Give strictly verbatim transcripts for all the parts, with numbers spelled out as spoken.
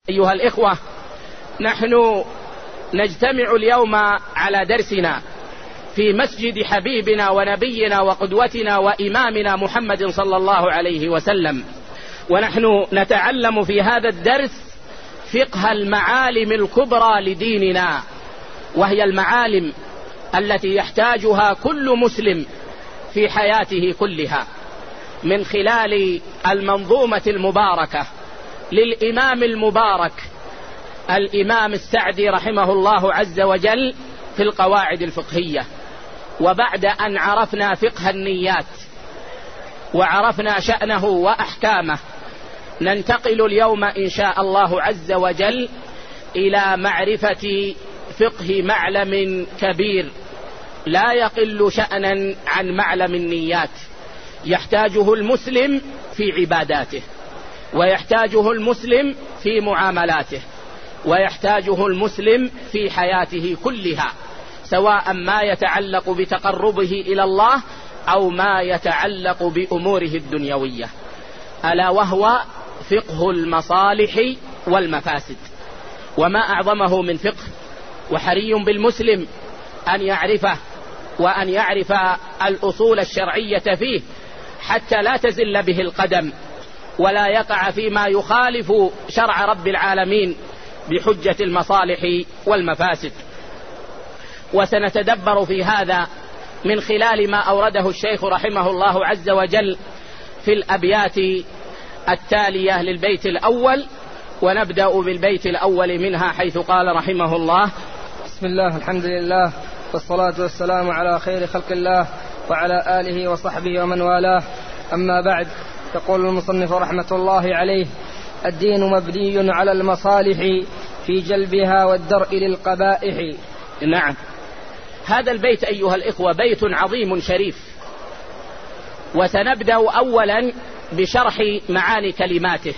أيها الإخوة، نحن نجتمع اليوم على درسنا في مسجد حبيبنا ونبينا وقدوتنا وإمامنا محمد صلى الله عليه وسلم، ونحن نتعلم في هذا الدرس فقه المعالم الكبرى لديننا، وهي المعالم التي يحتاجها كل مسلم في حياته كلها، من خلال المنظومة المباركة للإمام المبارك الإمام السعدي رحمه الله عز وجل في القواعد الفقهية. وبعد أن عرفنا فقه النيات وعرفنا شأنه وأحكامه، ننتقل اليوم إن شاء الله عز وجل إلى معرفة فقه معلم كبير لا يقل شأنا عن معلم النيات، يحتاجه المسلم في عباداته، ويحتاجه المسلم في معاملاته، ويحتاجه المسلم في حياته كلها، سواء ما يتعلق بتقربه إلى الله أو ما يتعلق بأموره الدنيوية، ألا وهو فقه المصالح والمفاسد. وما أعظمه من فقه، وحري بالمسلم أن يعرفه وأن يعرف الأصول الشرعية فيه حتى لا تزل به القدم ولا يقع فيما يخالف شرع رب العالمين بحجة المصالح والمفاسد. وسنتدبر في هذا من خلال ما أورده الشيخ رحمه الله عز وجل في الأبيات التالية للبيت الأول، ونبدأ بالبيت الأول منها حيث قال رحمه الله: بسم الله، الحمد لله، والصلاة والسلام على خير خلق الله وعلى آله وصحبه ومن والاه، أما بعد. يقول المصنف رحمة الله عليه: الدين مبني على المصالح في جلبها والدرء للقبائح. نعم، هذا البيت أيها الإخوة بيت عظيم شريف، وسنبدأ أولا بشرح معاني كلماته،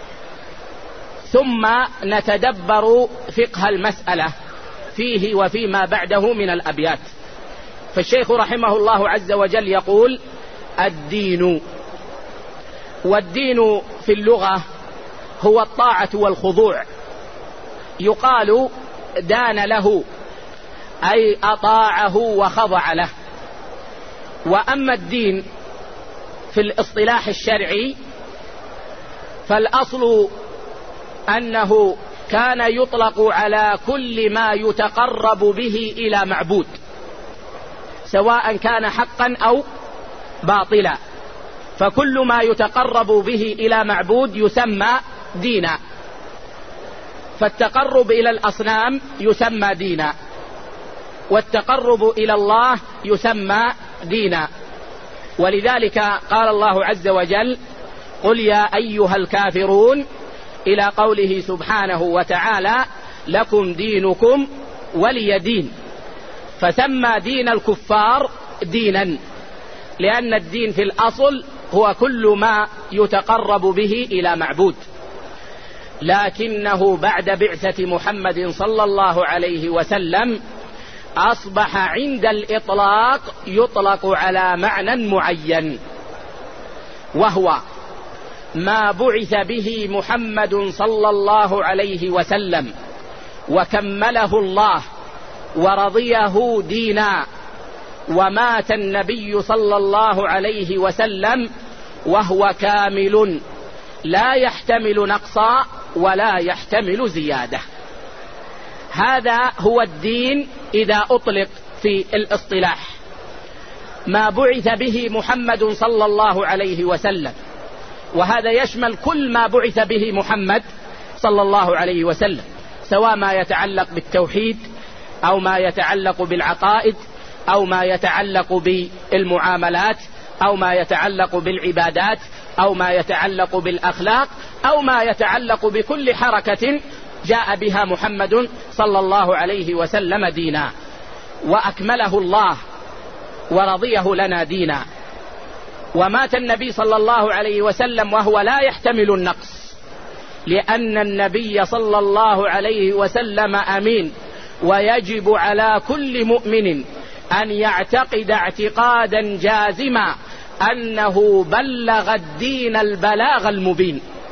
ثم نتدبر فقه المسألة فيه وفيما بعده من الأبيات. فالشيخ رحمه الله عز وجل يقول: الدين. والدين في اللغة هو الطاعة والخضوع، يقال دان له أي أطاعه وخضع له. وأما الدين في الاصطلاح الشرعي فالأصل أنه كان يطلق على كل ما يتقرب به إلى معبود، سواء كان حقا أو باطلا، فكل ما يتقرب به إلى معبود يسمى دينا. فالتقرب إلى الأصنام يسمى دينا، والتقرب إلى الله يسمى دينا. ولذلك قال الله عز وجل: قل يا أيها الكافرون، إلى قوله سبحانه وتعالى: لكم دينكم ولي دين. فسمى دين الكفار دينا، لأن الدين في الأصل هو كل ما يتقرب به إلى معبود، لكنه بعد بعثة محمد صلى الله عليه وسلم أصبح عند الإطلاق يطلق على معنى معين، وهو ما بعث به محمد صلى الله عليه وسلم وكمله الله ورضيه دينا، ومات النبي صلى الله عليه وسلم وهو كامل لا يحتمل نقصا ولا يحتمل زيادة. هذا هو الدين إذا أطلق في الاصطلاح، ما بعث به محمد صلى الله عليه وسلم، وهذا يشمل كل ما بعث به محمد صلى الله عليه وسلم، سواء ما يتعلق بالتوحيد أو ما يتعلق بالعقائد أو ما يتعلق بالمعاملات أو ما يتعلق بالعبادات أو ما يتعلق بالأخلاق أو ما يتعلق بكل حركة جاء بها محمد صلى الله عليه وسلم دينا، وأكمله الله ورضيه لنا دينا. ومات النبي صلى الله عليه وسلم وهو لا يحتمل النقص، لأن النبي صلى الله عليه وسلم أمين، ويجب على كل مؤمن أن يعتقد اعتقادا جازما أنه بلغ الدين البلاغ المبين،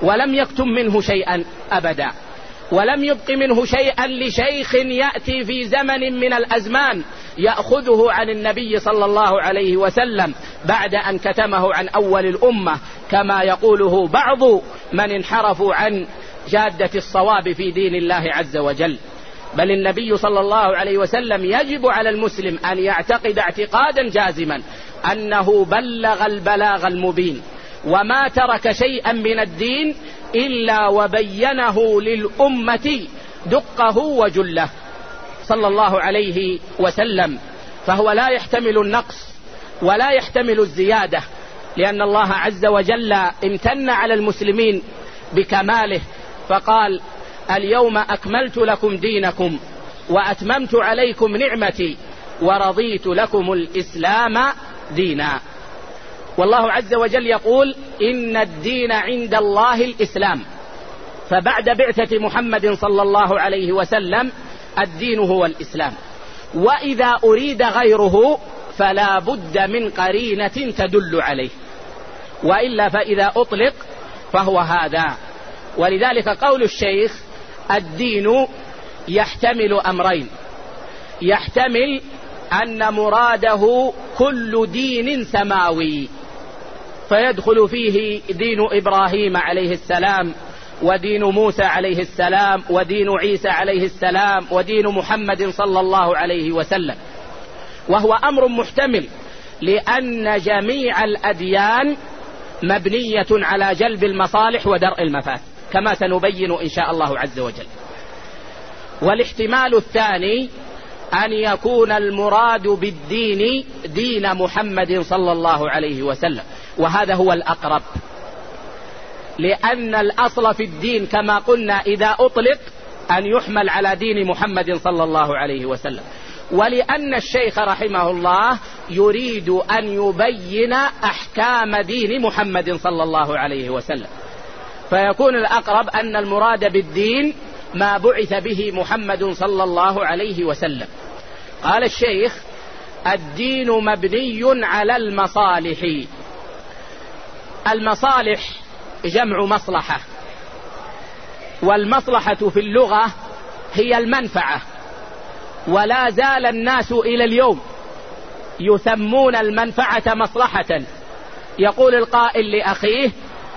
ولم يكتم منه شيئا أبدا، ولم يبق منه شيئا لشيخ يأتي في زمن من الأزمان يأخذه عن النبي صلى الله عليه وسلم بعد أن كتمه عن أول الأمة، كما يقوله بعض من انحرفوا عن جادة الصواب في دين الله عز وجل. بل النبي صلى الله عليه وسلم يجب على المسلم أن يعتقد اعتقادا جازما أنه بلغ البلاغ المبين، وما ترك شيئا من الدين إلا وبينه للأمة دقه وجله صلى الله عليه وسلم، فهو لا يحتمل النقص ولا يحتمل الزيادة، لأن الله عز وجل امتن على المسلمين بكماله فقال: اليوم أكملت لكم دينكم وأتممت عليكم نعمتي ورضيت لكم الإسلام دينا. والله عز وجل يقول: إن الدين عند الله الإسلام. فبعد بعثة محمد صلى الله عليه وسلم الدين هو الإسلام، وإذا أريد غيره فلا بد من قرينة تدل عليه، وإلا فإذا أطلق فهو هذا. ولذلك قول الشيخ: الدين يحتمل أمرين، يحتمل أن مراده كل دين سماوي، فيدخل فيه دين إبراهيم عليه السلام، ودين موسى عليه السلام، ودين عيسى عليه السلام، ودين محمد صلى الله عليه وسلم، وهو أمر محتمل، لأن جميع الأديان مبنية على جلب المصالح ودرء المفاسد، كما سنبين إن شاء الله عز وجل. والاحتمال الثاني أن يكون المراد بالدين دين محمد صلى الله عليه وسلم، وهذا هو الأقرب، لأن الأصل في الدين كما قلنا إذا أطلق أن يحمل على دين محمد صلى الله عليه وسلم، ولأن الشيخ رحمه الله يريد أن يبين أحكام دين محمد صلى الله عليه وسلم، فيكون الأقرب أن المراد بالدين ما بعث به محمد صلى الله عليه وسلم. قال الشيخ: الدين مبني على المصالح. المصالح جمع مصلحة، والمصلحة في اللغة هي المنفعة، ولا زال الناس إلى اليوم يسمون المنفعة مصلحة. يقول القائل لأخيه: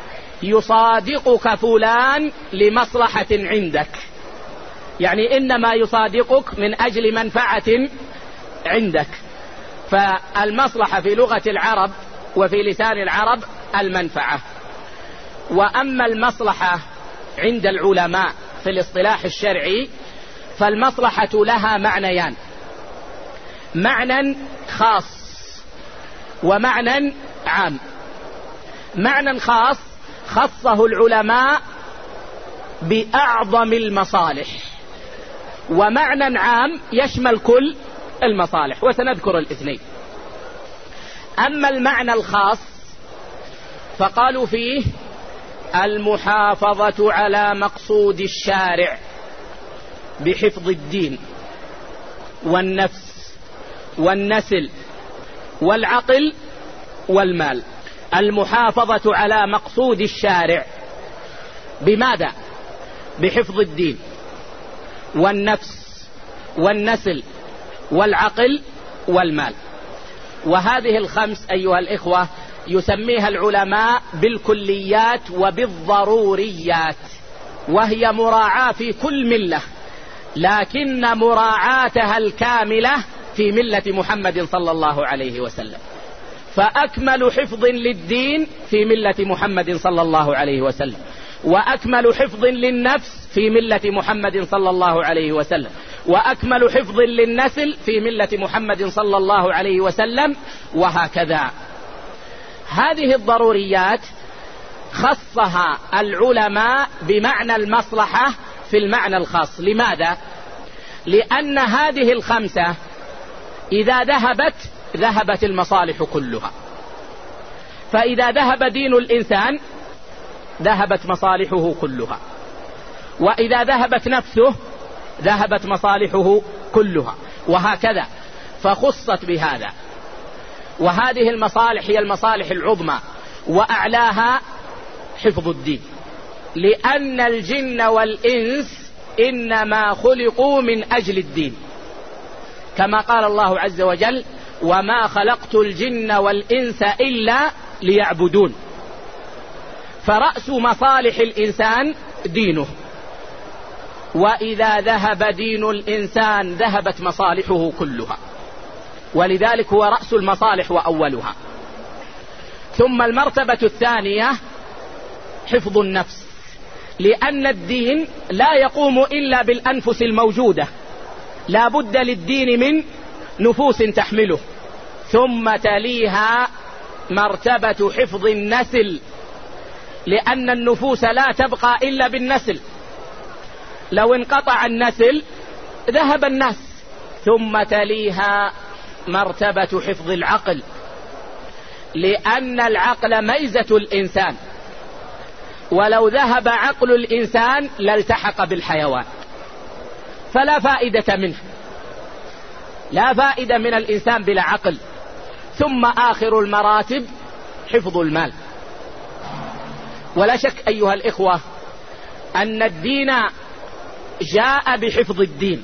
يصادقك فلان لمصلحة عندك، يعني إنما يصادقك من أجل منفعة عندك. فالمصلحة في لغة العرب وفي لسان العرب المنفعة. وأما المصلحة عند العلماء في الاصطلاح الشرعي فالمصلحة لها معنيان: معنى خاص ومعنى عام. معنى خاص خصه العلماء بأعظم المصالح، ومعنى عام يشمل كل المصالح، وسنذكر الاثنين. أما المعنى الخاص فقالوا فيه المحافظة على مقصود الشارع بحفظ الدين والنفس والنسل والعقل والمال. المحافظة على مقصود الشارع بماذا؟ بحفظ الدين والنفس والنسل والعقل والمال. وهذه الخمس أيها الإخوة يسميها العلماء بالكليات وبالضروريات، وهي مراعاة في كل ملة، لكن مراعاتها الكاملة في ملة محمد صلى الله عليه وسلم. فأكمل حفظ للدين في ملة محمد صلى الله عليه وسلم، وأكمل حفظ للنفس في ملة محمد صلى الله عليه وسلم، وأكمل حفظ للنسل في ملة محمد صلى الله عليه وسلم، وهكذا. هذه الضروريات خصها العلماء بمعنى المصلحة في المعنى الخاص. لماذا؟ لأن هذه الخمسة إذا ذهبت ذهبت المصالح كلها، فإذا ذهب دين الإنسان ذهبت مصالحه كلها، وإذا ذهبت نفسه ذهبت مصالحه كلها، وهكذا. فخصت بهذا. وهذه المصالح هي المصالح العظمى، وأعلاها حفظ الدين لأن الجن والإنس إنما خلقوا من أجل الدين، كما قال الله عز وجل: وما خلقت الجن والإنس إلا ليعبدون. فرأس مصالح الإنسان دينه، وإذا ذهب دين الإنسان ذهبت مصالحه كلها، ولذلك هو رأس المصالح وأولها. ثم المرتبة الثانية حفظ النفس، لأن الدين لا يقوم إلا بالأنفس الموجودة، لا بد للدين من نفوس تحمله. ثم تليها مرتبة حفظ النسل، لأن النفوس لا تبقى إلا بالنسل، لو انقطع النسل ذهب الناس. ثم تليها مرتبة حفظ العقل، لأن العقل ميزة الإنسان، ولو ذهب عقل الإنسان لالتحق بالحيوان، فلا فائدة منه، لا فائدة من الإنسان بلا عقل. ثم آخر المراتب حفظ المال. ولا شك أيها الإخوة أن الدين جاء بحفظ الدين،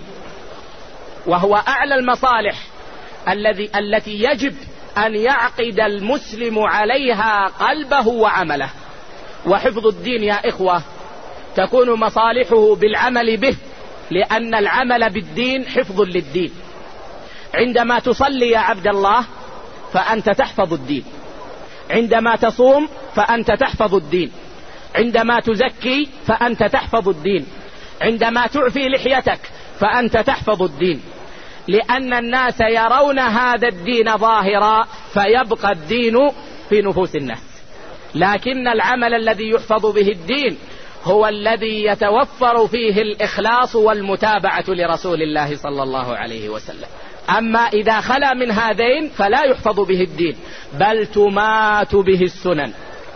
وهو أعلى المصالح الذي التي يجب أن يعقد المسلم عليها قلبه وعمله. وحفظ الدين يا إخوة تكون مصالحه بالعمل به، لأن العمل بالدين حفظ للدين. عندما تصلي يا عبد الله فأنت تحفظ الدين، عندما تصوم فأنت تحفظ الدين، عندما تزكي فأنت تحفظ الدين، عندما تعفي لحيتك فأنت تحفظ الدين، لأن الناس يرون هذا الدين ظاهرا فيبقى الدين في نفوس الناس. لكن العمل الذي يحفظ به الدين هو الذي يتوفر فيه الإخلاص والمتابعة لرسول الله صلى الله عليه وسلم. أما إذا خلا من هذين فلا يحفظ به الدين، بل تمات به السنن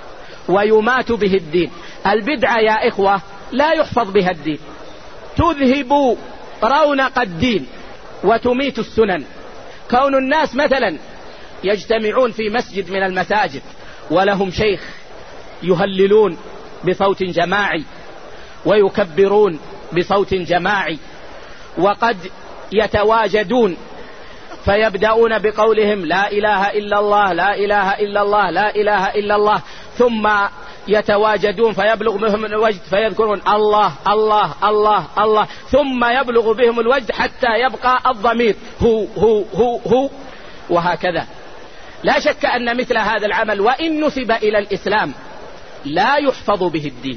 ويمات به الدين. البدعة يا إخوة لا يحفظ بها الدين، تذهب رونق الدين وتميت السنن. كون الناس مثلا يجتمعون في مسجد من المساجد ولهم شيخ يهللون بصوت جماعي ويكبرون بصوت جماعي، وقد يتواجدون فيبدأون بقولهم لا إله إلا الله لا إله إلا الله لا إله إلا الله، ثم يتواجدون فيبلغ بهم الوجد فيذكرون الله الله الله الله، ثم يبلغ بهم الوجد حتى يبقى الضمير هو هو هو هو، وهكذا. لا شك أن مثل هذا العمل وإن نسب إلى الإسلام لا يحفظ به الدين،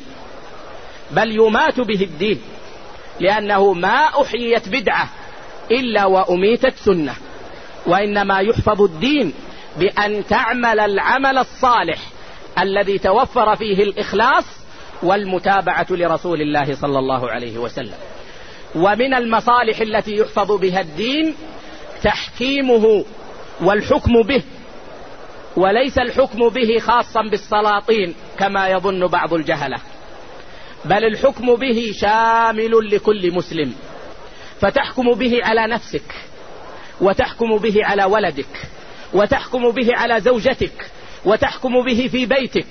بل يمات به الدين، لأنه ما أحييت بدعة إلا وأميتت سنة. وإنما يحفظ الدين بأن تعمل العمل الصالح الذي توفر فيه الإخلاص والمتابعة لرسول الله صلى الله عليه وسلم. ومن المصالح التي يحفظ بها الدين تحكيمه والحكم به، وليس الحكم به خاصا بالسلاطين كما يظن بعض الجهلة، بل الحكم به شامل لكل مسلم، فتحكم به على نفسك، وتحكم به على ولدك، وتحكم به على زوجتك، وتحكم به في بيتك،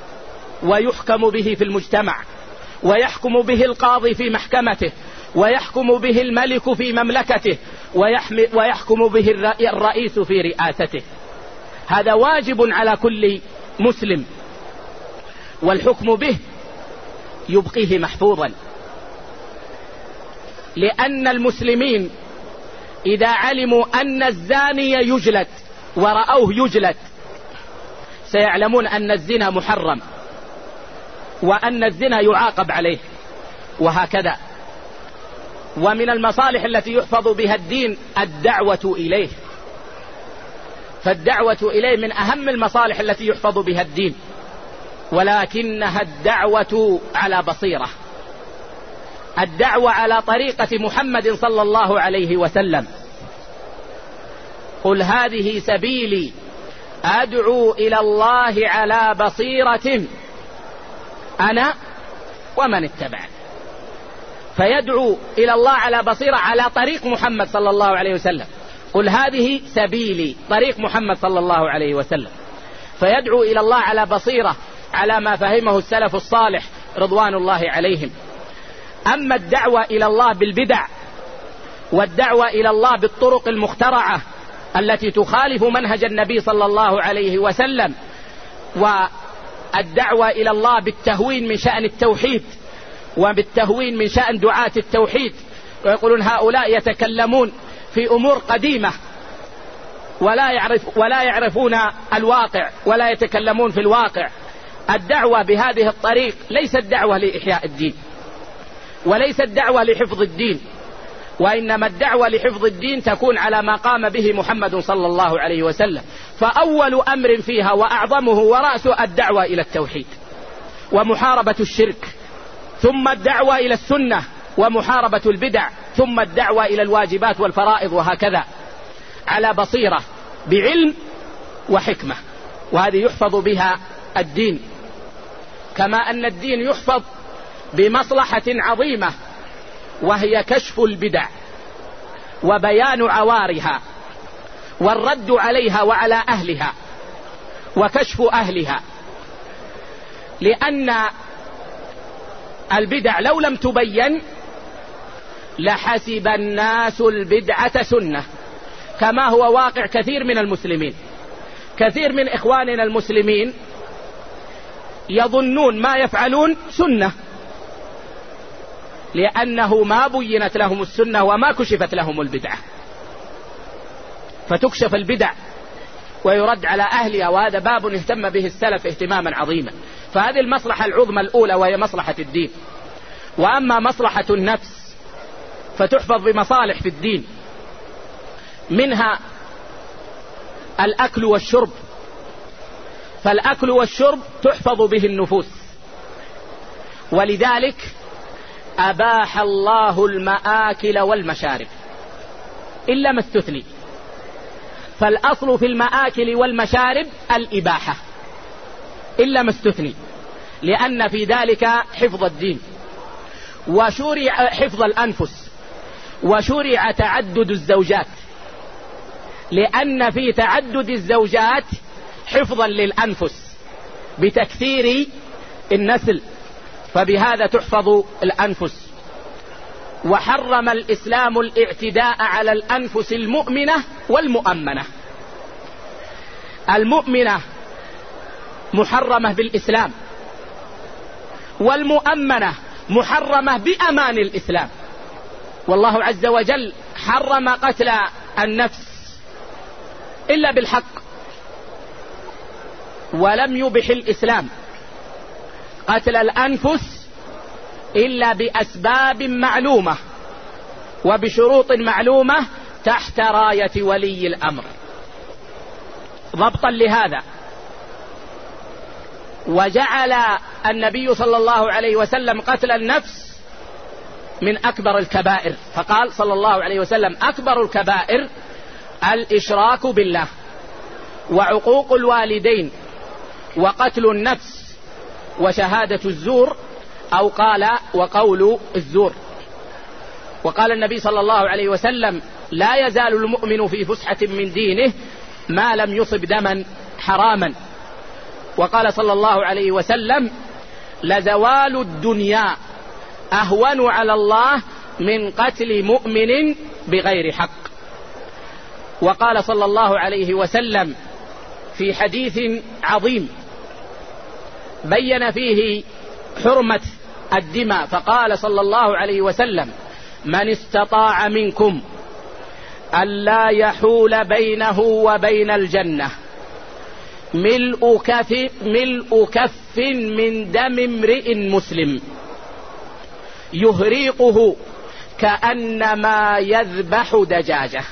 ويحكم به في المجتمع، ويحكم به القاضي في محكمته، ويحكم به الملك في مملكته، ويحكم به الرئيس في رئاسته. هذا واجب على كل مسلم، والحكم به يبقيه محفوظا، لأن المسلمين إذا علموا أن الزاني يجلد ورأوه يجلد سيعلمون أن الزنا محرم، وأن الزنا يعاقب عليه، وهكذا. ومن المصالح التي يحفظ بها الدين الدعوة إليه، فالدعوة إليه من أهم المصالح التي يحفظ بها الدين، ولكنها الدعوة على بصيرة، الدعوة على طريقة محمد صلى الله عليه وسلم. قل هذه سبيلي أدعو إلى الله على بصيرة أنا ومن اتبعني. فيدعو إلى الله على بصيرة على طريق محمد صلى الله عليه وسلم. قل هذه سبيلي، طريق محمد صلى الله عليه وسلم، فيدعو إلى الله على بصيرة على ما فهمه السلف الصالح رضوان الله عليهم. أما الدعوة إلى الله بالبدع والدعوة إلى الله بالطرق المخترعة التي تخالف منهج النبي صلى الله عليه وسلم، والدعوة إلى الله بالتهوين من شأن التوحيد وبالتهوين من شأن دعاة التوحيد، ويقولون هؤلاء يتكلمون في أمور قديمة ولا يعرف ولا يعرفون الواقع ولا يتكلمون في الواقع. الدعوة بهذه الطريق ليست دعوة لإحياء الدين وليست دعوة لحفظ الدين، وإنما الدعوة لحفظ الدين تكون على ما قام به محمد صلى الله عليه وسلم. فأول أمر فيها وأعظمه ورأسه الدعوة إلى التوحيد ومحاربة الشرك، ثم الدعوة إلى السنة ومحاربة البدع، ثم الدعوة إلى الواجبات والفرائض، وهكذا على بصيرة بعلم وحكمة. وهذه يحفظ بها الدين، كما أن الدين يحفظ بمصلحة عظيمة وهي كشف البدع وبيان عوارها والرد عليها وعلى أهلها وكشف أهلها، لأن البدع لو لم تبين لحسب الناس البدعة سنة، كما هو واقع كثير من المسلمين. كثير من إخواننا المسلمين يظنون ما يفعلون سنة، لأنه ما بينت لهم السنة وما كشفت لهم البدعة، فتكشف البدع ويرد على أهلها، وهذا باب اهتم به السلف اهتماما عظيما. فهذه المصلحة العظمى الأولى وهي مصلحة الدين. وأما مصلحة النفس فتحفظ بمصالح في الدين، منها الأكل والشرب، فالأكل والشرب تحفظ به النفوس، ولذلك أباح الله المآكل والمشارب إلا ما استثني. فالأصل في المآكل والمشارب الإباحة إلا ما استثني، لأن في ذلك حفظ الدين وشرع حفظ الأنفس، وشرع تعدد الزوجات، لأن في تعدد الزوجات حفظا للأنفس بتكثير النسل، فبهذا تحفظ الأنفس. وحرم الإسلام الاعتداء على الأنفس المؤمنة والمؤمنة. المؤمنة محرمة بالإسلام، والمؤمنة محرمة بأمان الإسلام. والله عز وجل حرم قتل النفس إلا بالحق، ولم يبح الإسلام قتل الأنفس إلا بأسباب معلومة وبشروط معلومة تحت راية ولي الأمر. ضبطا لهذا وجعل النبي صلى الله عليه وسلم قتل النفس من أكبر الكبائر، فقال صلى الله عليه وسلم: أكبر الكبائر الإشراك بالله وعقوق الوالدين وقتل النفس وشهادة الزور، أو قال وقول الزور. وقال النبي صلى الله عليه وسلم: لا يزال المؤمن في فسحة من دينه ما لم يصب دما حراما. وقال صلى الله عليه وسلم: لزوال الدنيا أهون على الله من قتل مؤمن بغير حق. وقال صلى الله عليه وسلم في حديث عظيم بين فيه حرمة الدماء، فقال صلى الله عليه وسلم: من استطاع منكم ألا يحول بينه وبين الجنة ملء كف, ملء كف من دم امرئ مسلم يهريقه كأنما يذبح دجاجة،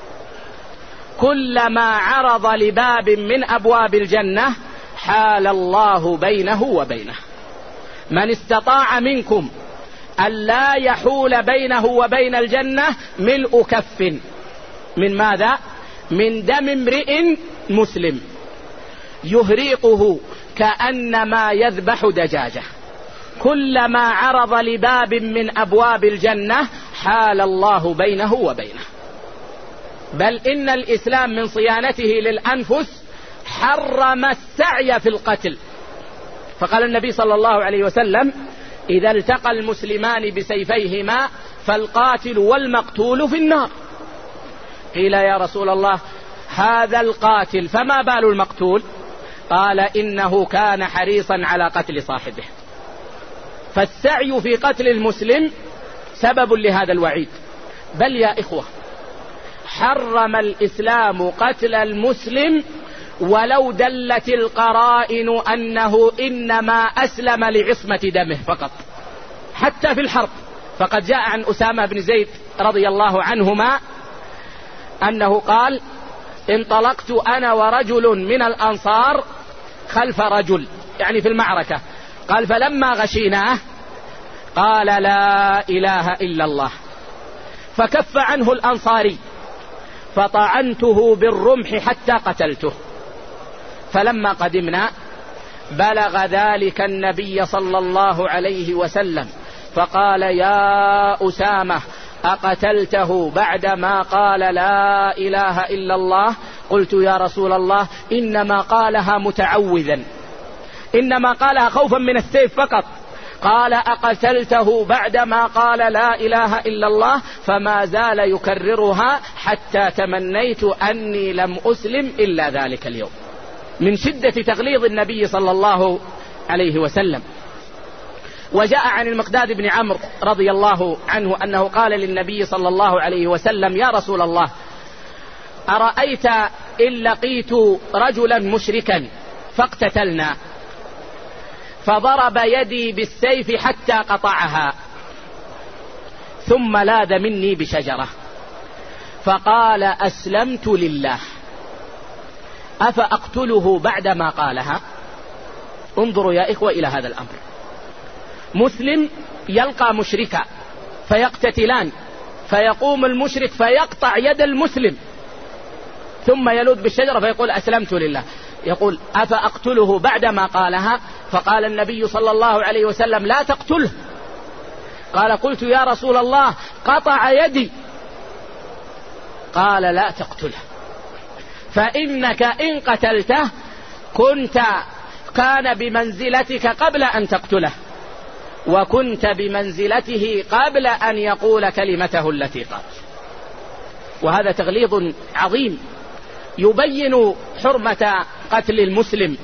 كلما عرض لباب من أبواب الجنة حال الله بينه وبينه. من استطاع منكم ألا يحول بينه وبين الجنة ملء كف من ماذا؟ من دم امرئ مسلم يهريقه كأنما يذبح دجاجة، كلما عرض لباب من أبواب الجنة حال الله بينه وبينه. بل إن الإسلام من صيانته للأنفس حرم السعي في القتل، فقال النبي صلى الله عليه وسلم: إذا التقى المسلمان بسيفيهما فالقاتل والمقتول في النار. قيل: يا رسول الله، هذا القاتل فما بال المقتول؟ قال: إنه كان حريصا على قتل صاحبه. فالسعي في قتل المسلم سبب لهذا الوعيد. بل يا إخوة، حرم الإسلام قتل المسلم ولو دلت القرائن أنه إنما أسلم لعصمة دمه فقط، حتى في الحرب. فقد جاء عن أسامة بن زيد رضي الله عنهما أنه قال: انطلقت أنا ورجل من الأنصار خلف رجل، يعني في المعركة. قال: فلما غشيناه قال: لا إله إلا الله، فكف عنه الأنصاري فطعنته بالرمح حتى قتلته. فلما قدمنا بلغ ذلك النبي صلى الله عليه وسلم فقال: يا أسامة، أقتلته بعدما قال لا إله إلا الله؟ قلت: يا رسول الله، إنما قالها متعوذا، إنما قالها خوفا من السيف فقط. قال: أقتلته بعدما قال لا إله إلا الله؟ فما زال يكررها حتى تمنيت أني لم أسلم إلا ذلك اليوم، من شدة تغليظ النبي صلى الله عليه وسلم. وجاء عن المقداد بن عمرو رضي الله عنه أنه قال للنبي صلى الله عليه وسلم: يا رسول الله، أرأيت إن لقيت رجلا مشركا فاقتتلنا فضرب يدي بالسيف حتى قطعها ثم لاذ مني بشجرة فقال: أسلمت لله، أفأقتله بعدما قالها؟ انظروا يا إخوة إلى هذا الأمر. مسلم يلقى مشركا فيقتتلان، فيقوم المشرك فيقطع يد المسلم ثم يلوذ بالشجرة فيقول: أسلمت لله. يقول: أفأقتله بعدما قالها؟ فقال النبي صلى الله عليه وسلم: لا تقتله. قال: قلت: يا رسول الله، قطع يدي. قال: لا تقتله، فإنك إن قتلته كنت كان بمنزلتك قبل أن تقتله، وكنت بمنزلته قبل أن يقول كلمته التي قال. وهذا تغليظ عظيم يبين حرمة قتل المسلم.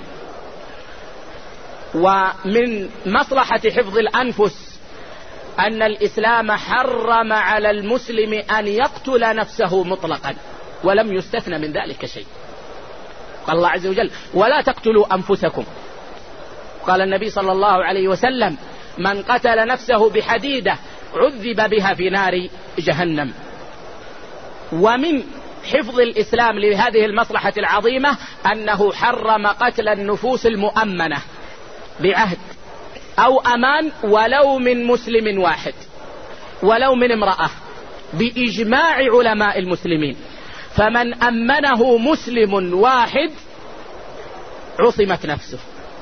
ومن مصلحة حفظ الأنفس أن الإسلام حرم على المسلم أن يقتل نفسه مطلقا، ولم يستثنى من ذلك شيء. قال الله عز وجل: ولا تقتلوا أنفسكم. قال النبي صلى الله عليه وسلم: من قتل نفسه بحديدة عذب بها في نار جهنم. ومن حفظ الإسلام لهذه المصلحة العظيمة أنه حرم قتل النفوس المؤمنة بعهد أو أمان، ولو من مسلم واحد، ولو من امرأة، بإجماع علماء المسلمين. فمن أمنه مسلم واحد عصمت نفسه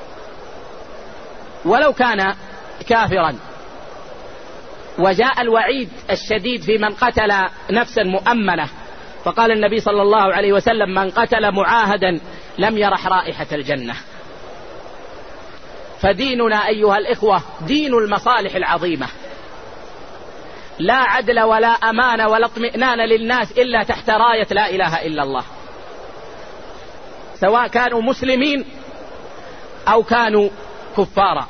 ولو كان كافرا. وجاء الوعيد الشديد في من قتل نفسا مؤمنة، فقال النبي صلى الله عليه وسلم: من قتل معاهدا لم يرح رائحة الجنة. فديننا أيها الإخوة دين المصالح العظيمة، لا عدل ولا أمان ولا اطمئنان للناس إلا تحت راية لا إله إلا الله، سواء كانوا مسلمين أو كانوا كفارا.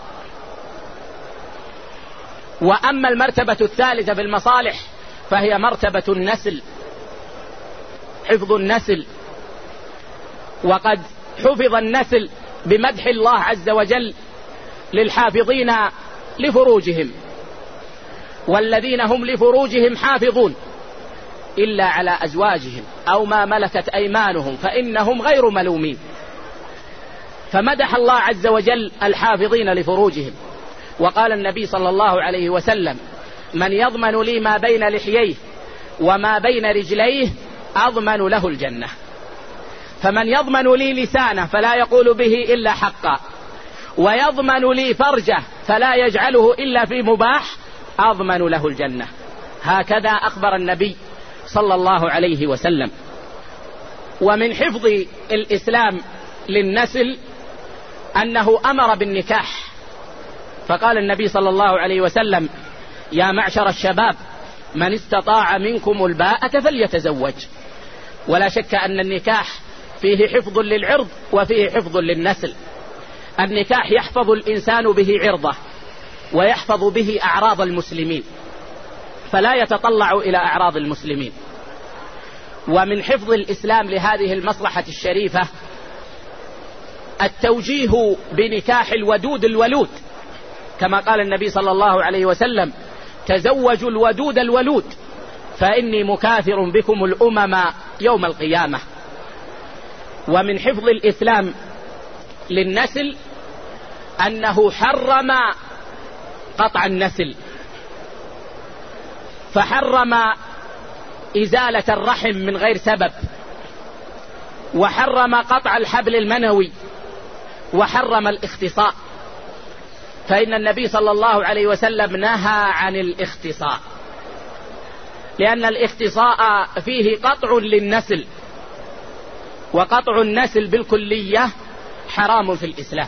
وأما المرتبة الثالثة في المصالح فهي مرتبة النسل، حفظ النسل. وقد حفظ النسل بمدح الله عز وجل للحافظين لفروجهم: والذين هم لفروجهم حافظون إلا على أزواجهم أو ما ملكت أيمانهم فإنهم غير ملومين. فمدح الله عز وجل الحافظين لفروجهم. وقال النبي صلى الله عليه وسلم: من يضمن لي ما بين لحييه وما بين رجليه أضمن له الجنة. فمن يضمن لي لسانه فلا يقول به إلا حقا، ويضمن لي فرجه فلا يجعله إلا في مباح، أضمن له الجنة. هكذا أخبر النبي صلى الله عليه وسلم. ومن حفظ الإسلام للنسل أنه أمر بالنكاح، فقال النبي صلى الله عليه وسلم: يا معشر الشباب من استطاع منكم الباءة فليتزوج. ولا شك أن النكاح فيه حفظ للعرض وفيه حفظ للنسل. النكاح يحفظ الإنسان به عرضه ويحفظ به أعراض المسلمين، فلا يتطلع إلى أعراض المسلمين. ومن حفظ الإسلام لهذه المصلحة الشريفة التوجيه بنكاح الودود الولود، كما قال النبي صلى الله عليه وسلم: تزوجوا الودود الولود فإني مكاثر بكم الأمم يوم القيامة. ومن حفظ الإسلام للنسل أنه حرم قطع النسل، فحرم إزالة الرحم من غير سبب، وحرم قطع الحبل المنوي، وحرم الاختصاء، فإن النبي صلى الله عليه وسلم نهى عن الاختصاء، لأن الاختصاء فيه قطع للنسل، وقطع النسل بالكلية حرام في الإسلام.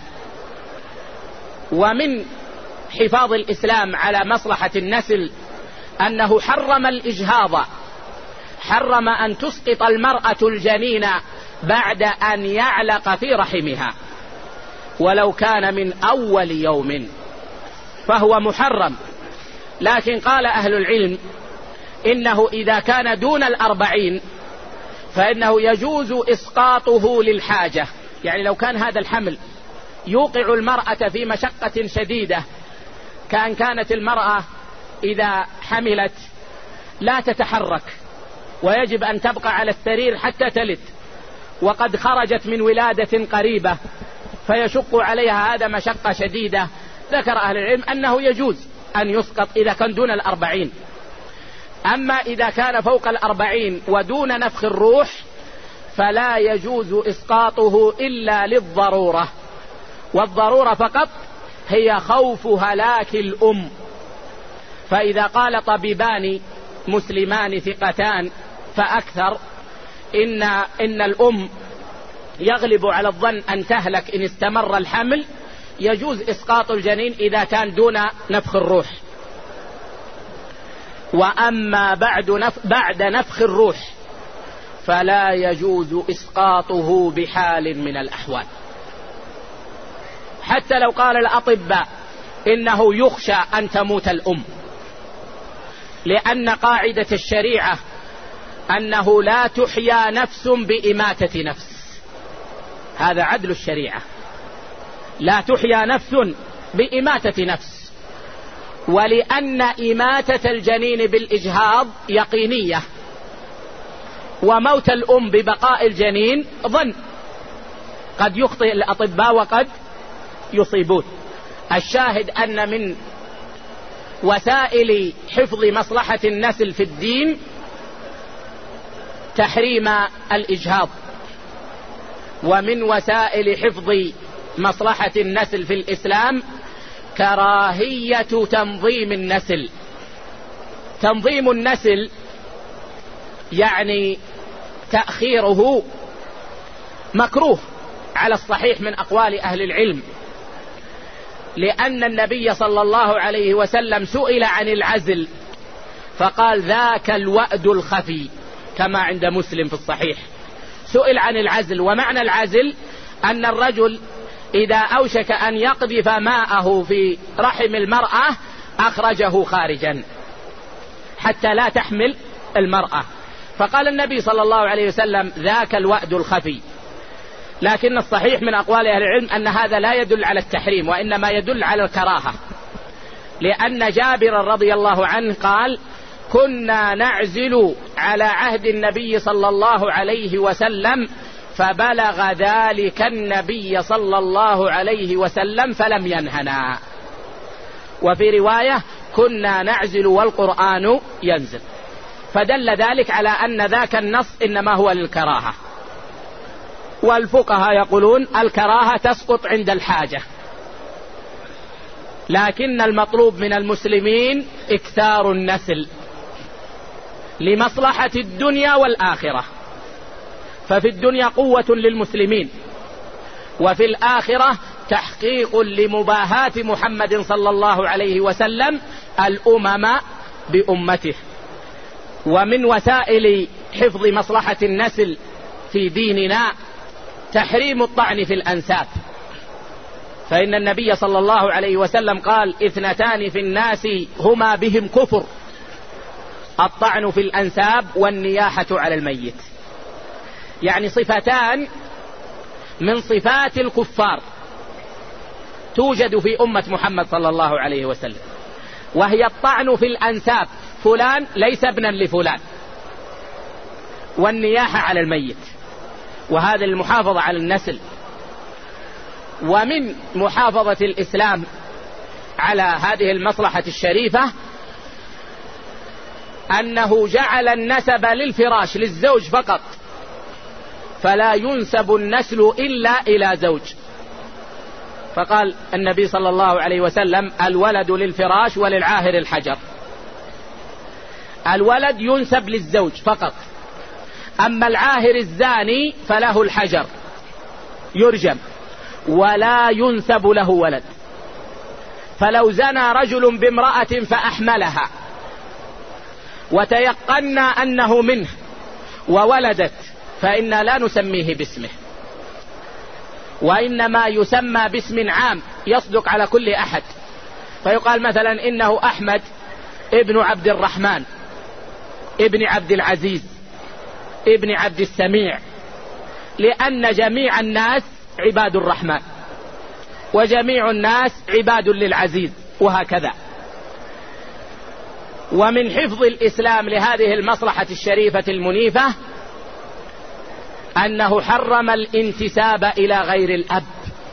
ومن حفاظ الإسلام على مصلحة النسل أنه حرم الإجهاض، حرم أن تسقط المرأة الجنين بعد أن يعلق في رحمها ولو كان من أول يوم، فهو محرم. لكن قال أهل العلم إنه إذا كان دون الأربعين فإنه يجوز إسقاطه للحاجة، يعني لو كان هذا الحمل يوقع المرأة في مشقة شديدة، كأن كانت المرأة إذا حملت لا تتحرك ويجب أن تبقى على السرير حتى تلد، وقد خرجت من ولادة قريبة فيشق عليها هذا مشقة شديدة، ذكر أهل العلم أنه يجوز أن يسقط إذا كان دون الأربعين. أما إذا كان فوق الأربعين ودون نفخ الروح فلا يجوز إسقاطه إلا للضرورة، والضرورة فقط هي خوف هلاك الأم. فإذا قال طبيبان مسلمان ثقتان فأكثر إن, إن الأم يغلب على الظن أن تهلك إن استمر الحمل، يجوز إسقاط الجنين إذا كان دون نفخ الروح. وأما بعد, نف بعد نفخ الروح فلا يجوز إسقاطه بحال من الأحوال، حتى لو قال الأطباء إنه يخشى أن تموت الأم، لأن قاعدة الشريعة أنه لا تحيا نفس بإماتة نفس، هذا عدل الشريعة، لا تحيا نفس بإماتة نفس. ولأن إماتة الجنين بالإجهاض يقينية، وموت الأم ببقاء الجنين ظن، قد يخطئ الأطباء وقد يصيبون. الشاهد أن من وسائل حفظ مصلحة النسل في الدين تحريم الإجهاض، ومن وسائل حفظ مصلحة النسل في الإسلام كراهية تنظيم النسل. تنظيم النسل يعني تأخيره مكروه على الصحيح من أقوال أهل العلم، لأن النبي صلى الله عليه وسلم سئل عن العزل فقال: ذاك الوأد الخفي، كما عند مسلم في الصحيح. سئل عن العزل، ومعنى العزل أن الرجل إذا أوشك أن يقذف ماءه في رحم المرأة أخرجه خارجا حتى لا تحمل المرأة، فقال النبي صلى الله عليه وسلم: ذاك الوأد الخفي. لكن الصحيح من أقوال أهل العلم أن هذا لا يدل على التحريم، وإنما يدل على الكراهة، لأن جابر رضي الله عنه قال: كنا نعزل على عهد النبي صلى الله عليه وسلم فبلغ ذلك النبي صلى الله عليه وسلم فلم ينهنا. وفي رواية: كنا نعزل والقرآن ينزل. فدل ذلك على أن ذاك النص إنما هو للكراهة. والفقهاء يقولون الكراهة تسقط عند الحاجة، لكن المطلوب من المسلمين إكثار النسل لمصلحة الدنيا والآخرة. ففي الدنيا قوة للمسلمين، وفي الآخرة تحقيق لمباهاة محمد صلى الله عليه وسلم الأمم بأمته. ومن وسائل حفظ مصلحة النسل في ديننا تحريم الطعن في الأنساب، فإن النبي صلى الله عليه وسلم قال: اثنتان في الناس هما بهم كفر، الطعن في الأنساب والنياحة على الميت. يعني صفتان من صفات الكفار توجد في أمة محمد صلى الله عليه وسلم، وهي الطعن في الأنساب، فلان ليس ابنا لفلان، والنياحة على الميت، وهذا المحافظة على النسل. ومن محافظة الإسلام على هذه المصلحة الشريفة أنه جعل النسب للفراش للزوج فقط، فلا ينسب النسل إلا إلى زوج. فقال النبي صلى الله عليه وسلم: الولد للفراش وللعاهر الحجر. الولد ينسب للزوج فقط، أما العاهر الزاني فله الحجر يرجم ولا ينسب له ولد. فلو زنى رجل بامرأة فأحملها وتيقنا أنه منه وولدت، فإنا لا نسميه باسمه، وإنما يسمى باسم عام يصدق على كل أحد. فيقال مثلا إنه أحمد ابن عبد الرحمن ابن عبد العزيز ابن عبد السميع، لأن جميع الناس عباد الرحمن وجميع الناس عباد للعزيز، وهكذا. ومن حفظ الإسلام لهذه المصلحة الشريفة المنيفة أنه حرم الانتساب إلى غير الأب،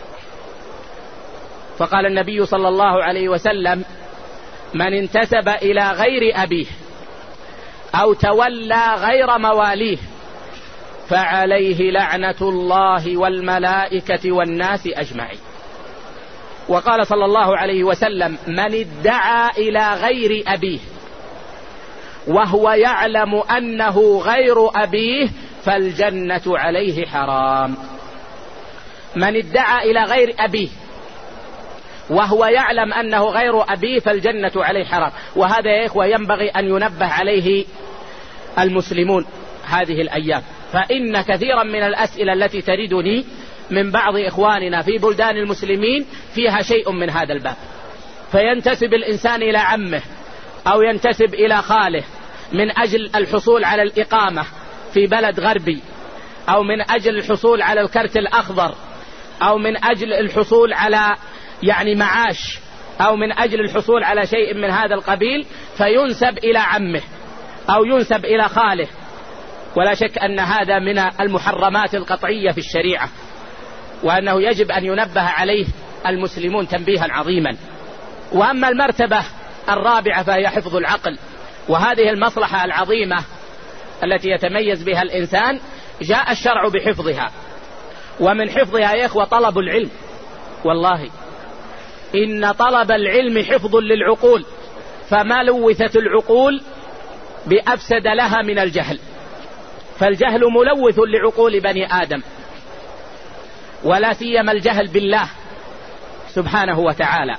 فقال النبي صلى الله عليه وسلم: من انتسب إلى غير أبيه أو تولى غير مواليه فعليه لعنة الله والملائكة والناس أجمعين. وقال صلى الله عليه وسلم: من ادعى إلى غير أبيه وهو يعلم أنه غير أبيه فالجنة عليه حرام. من ادعى إلى غير أبيه وهو يعلم أنه غير أبيه فالجنة عليه حرام. وهذا يا إخوة ينبغي أن ينبه عليه المسلمون هذه الأيام، فإن كثيرا من الأسئلة التي تردني من بعض إخواننا في بلدان المسلمين فيها شيء من هذا الباب، فينتسب الإنسان إلى عمه أو ينتسب إلى خاله من أجل الحصول على الإقامة في بلد غربي، أو من أجل الحصول على الكرت الأخضر، أو من أجل الحصول على يعني معاش، أو من أجل الحصول على شيء من هذا القبيل، فينسب إلى عمه أو ينسب إلى خاله. ولا شك أن هذا من المحرمات القطعية في الشريعة، وأنه يجب أن ينبه عليه المسلمون تنبيها عظيما. وأما المرتبة الرابعة فهي حفظ العقل، وهذه المصلحة العظيمة التي يتميز بها الإنسان جاء الشرع بحفظها. ومن حفظها يا إخوة طلب العلم، والله إن طلب العلم حفظ للعقول، فما لوثت العقول بأفسد لها من الجهل، فالجهل ملوث لعقول بني آدم، ولا سيما الجهل بالله سبحانه وتعالى.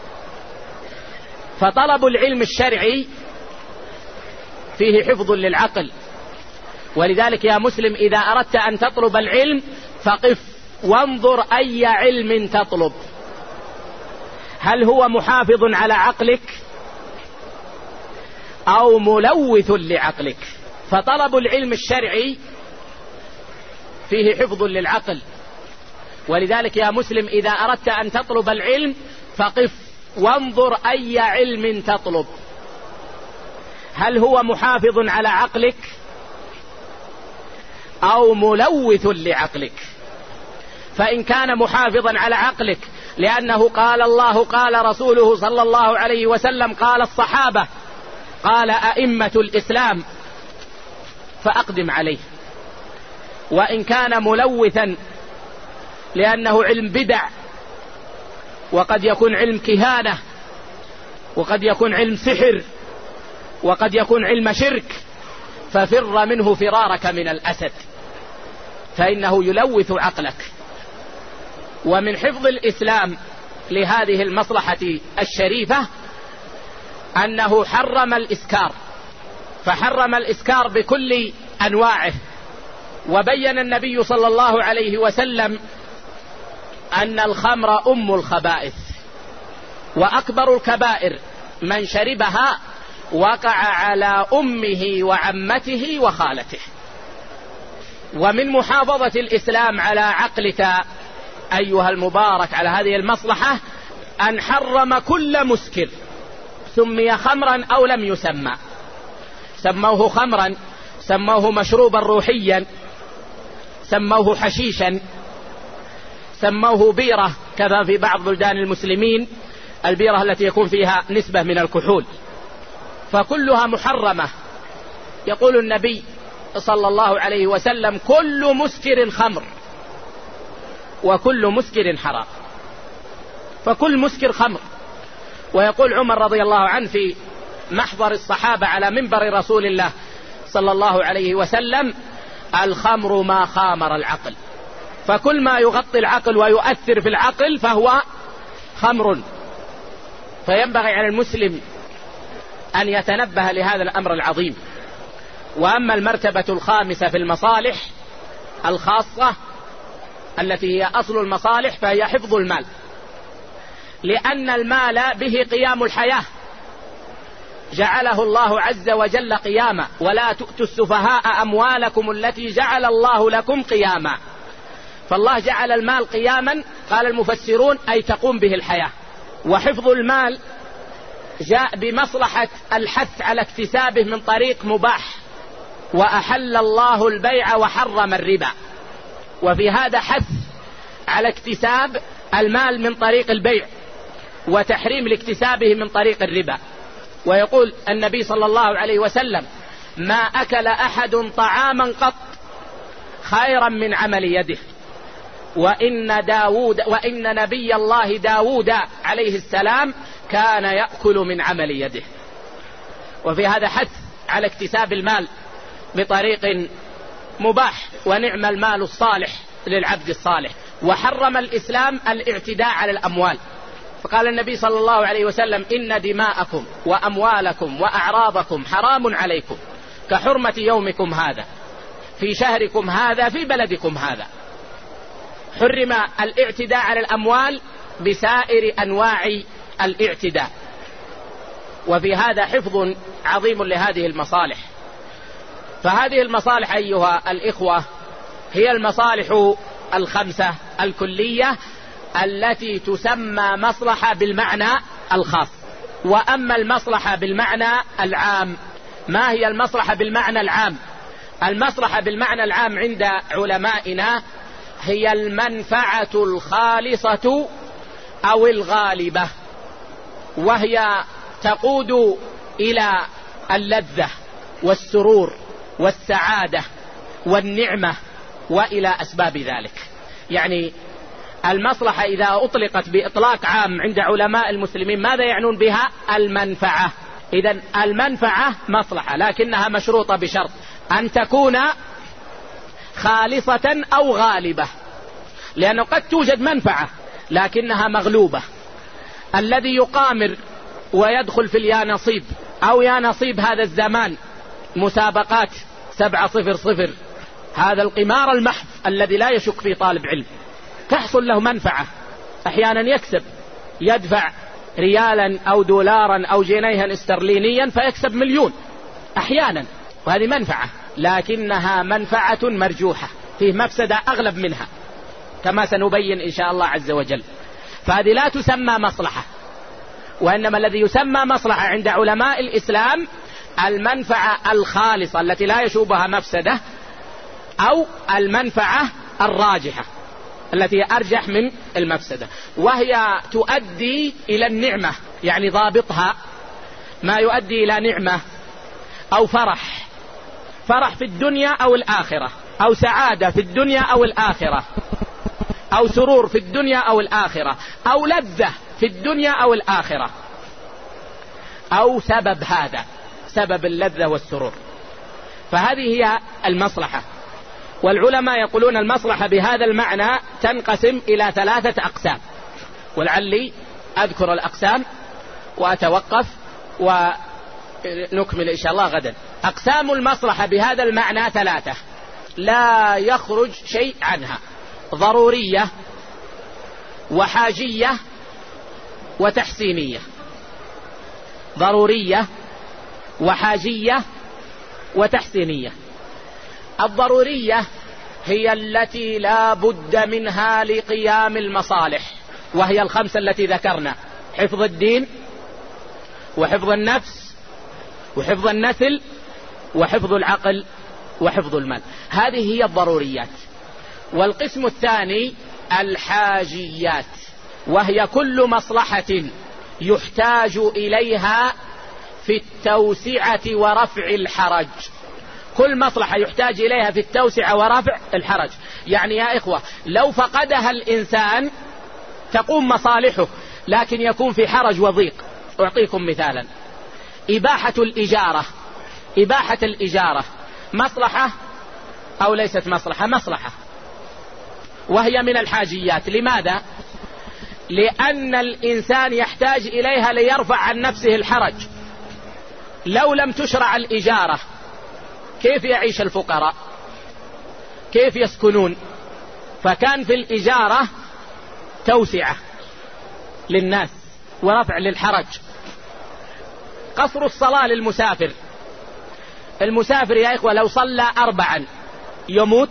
فطلب العلم الشرعي فيه حفظ للعقل. ولذلك يا مسلم إذا أردت أن تطلب العلم فقف وانظر أي علم تطلب، هل هو محافظ على عقلك أو ملوث لعقلك؟ فطلب العلم الشرعي فيه حفظ للعقل. ولذلك يا مسلم إذا أردت أن تطلب العلم فقف وانظر أي علم تطلب، هل هو محافظ على عقلك أو ملوث لعقلك؟ فإن كان محافظا على عقلك لأنه قال الله قال رسوله صلى الله عليه وسلم قال الصحابة قال أئمة الإسلام فأقدم عليه. وإن كان ملوثا لأنه علم بدع، وقد يكون علم كهانة، وقد يكون علم سحر، وقد يكون علم شرك، ففر منه فرارك من الأسد، فإنه يلوث عقلك. ومن حفظ الإسلام لهذه المصلحة الشريفة أنه حرم الإسكار، فحرم الإسكار بكل أنواعه. وبين النبي صلى الله عليه وسلم أن الخمر أم الخبائث، وأكبر الكبائر من شربها وقع على أمه وعمته وخالته. ومن محافظة الإسلام على عقلك أيها المبارك على هذه المصلحة أن حرم كل مسكر سمي خمرا أو لم يسمى. سموه خمرا، سموه مشروبا روحيا، سموه حشيشا، سموه بيرة، كما في بعض بلدان المسلمين البيرة التي يكون فيها نسبة من الكحول، فكلها محرمة. يقول النبي صلى الله عليه وسلم: كل مسكر خمر وكل مسكر حرام، فكل مسكر خمر. ويقول عمر رضي الله عنه في محضر الصحابة على منبر رسول الله صلى الله عليه وسلم: الخمر ما خامر العقل، فكل ما يغطي العقل ويؤثر في العقل فهو خمر. فينبغي على المسلم أن يتنبه لهذا الأمر العظيم. وأما المرتبة الخامسة في المصالح الخاصة التي هي أصل المصالح فهي حفظ المال، لأن المال به قيام الحياة، جعله الله عز وجل قياما: ولا تؤتوا السفهاء أموالكم التي جعل الله لكم قياما. فالله جعل المال قياما، قال المفسرون أي تقوم به الحياة. وحفظ المال جاء بمصلحة الحث على اكتسابه من طريق مباح، وأحل الله البيع وحرم الربا، وفي هذا حث على اكتساب المال من طريق البيع وتحريم لاكتسابه من طريق الربا. ويقول النبي صلى الله عليه وسلم: ما أكل أحد طعاما قط خيرا من عمل يده، وإن داود وإن نبي الله داود عليه السلام كان يأكل من عمل يده. وفي هذا حث على اكتساب المال بطريق مباح، ونعم المال الصالح للعبد الصالح. وحرم الإسلام الاعتداء على الأموال، فقال النبي صلى الله عليه وسلم: إن دماءكم وأموالكم وأعراضكم حرام عليكم كحرمة يومكم هذا في شهركم هذا في بلدكم هذا. حرم الاعتداء على الأموال بسائر أنواع الاعتداء. وفي هذا حفظ عظيم لهذه المصالح. فهذه المصالح أيها الإخوة هي المصالح الخمسة الكلية التي تسمى مصلحة بالمعنى الخاص. وأما المصلحة بالمعنى العام، ما هي المصلحة بالمعنى العام؟ المصلحة بالمعنى العام عند علمائنا هي المنفعة الخالصة أو الغالبة، وهي تقود إلى اللذة والسرور والسعادة والنعمة وإلى أسباب ذلك. يعني المصلحة إذا أطلقت بإطلاق عام عند علماء المسلمين ماذا يعنون بها؟ المنفعة. إذن المنفعة مصلحة، لكنها مشروطة بشرط أن تكون خالصة أو غالبة، لأنه قد توجد منفعة لكنها مغلوبة. الذي يقامر ويدخل في اليا نصيب أو يا نصيب هذا الزمان مسابقات سبعة صفر صفر، هذا القمار المحض الذي لا يشك فيه طالب علم، تحصل له منفعة، أحيانا يكسب، يدفع ريالا أو دولارا أو جنيها استرلينيا فيكسب مليون أحيانا، وهذه منفعة، لكنها منفعة مرجوحة، فيه مفسدة أغلب منها كما سنبين إن شاء الله عز وجل. فهذه لا تسمى مصلحة، وإنما الذي يسمى مصلحة عند علماء الإسلام المنفعة الخالصة التي لا يشوبها مفسدة، أو المنفعة الراجحة التي أرجح من المفسدة، وهي تؤدي إلى النعمة. يعني ضابطها ما يؤدي إلى نعمة أو فرح، فرح في الدنيا أو الآخرة، أو سعادة في الدنيا أو الآخرة، أو سرور في الدنيا أو الآخرة، أو لذة في الدنيا أو الآخرة، أو سبب هذا سبب اللذة والسرور. فهذه هي المصلحة. والعلماء يقولون المصلحة بهذا المعنى تنقسم إلى ثلاثة أقسام، ولعلي أذكر الأقسام وأتوقف ونكمل إن شاء الله غدا. أقسام المصلحة بهذا المعنى ثلاثة لا يخرج شيء عنها: ضرورية وحاجية وتحسينية. ضرورية وحاجية وتحسينية. الضرورية هي التي لا بد منها لقيام المصالح، وهي الخمسة التي ذكرنا: حفظ الدين وحفظ النفس وحفظ النسل وحفظ العقل وحفظ المال. هذه هي الضروريات. والقسم الثاني الحاجيات، وهي كل مصلحة يحتاج إليها في التوسعة ورفع الحرج. كل مصلحة يحتاج إليها في التوسعة ورفع الحرج. يعني يا إخوة، لو فقدها الإنسان تقوم مصالحه لكن يكون في حرج وضيق. أعطيكم مثالا: إباحة الإجارة. إباحة الإجارة مصلحة أو ليست مصلحة؟ مصلحة، وهي من الحاجيات. لماذا؟ لأن الإنسان يحتاج إليها ليرفع عن نفسه الحرج. لو لم تشرع الإجارة كيف يعيش الفقراء؟ كيف يسكنون؟ فكان في الإجارة توسعة للناس ورفع للحرج. قصر الصلاة للمسافر. المسافر يا إخوة لو صلى أربعا يموت؟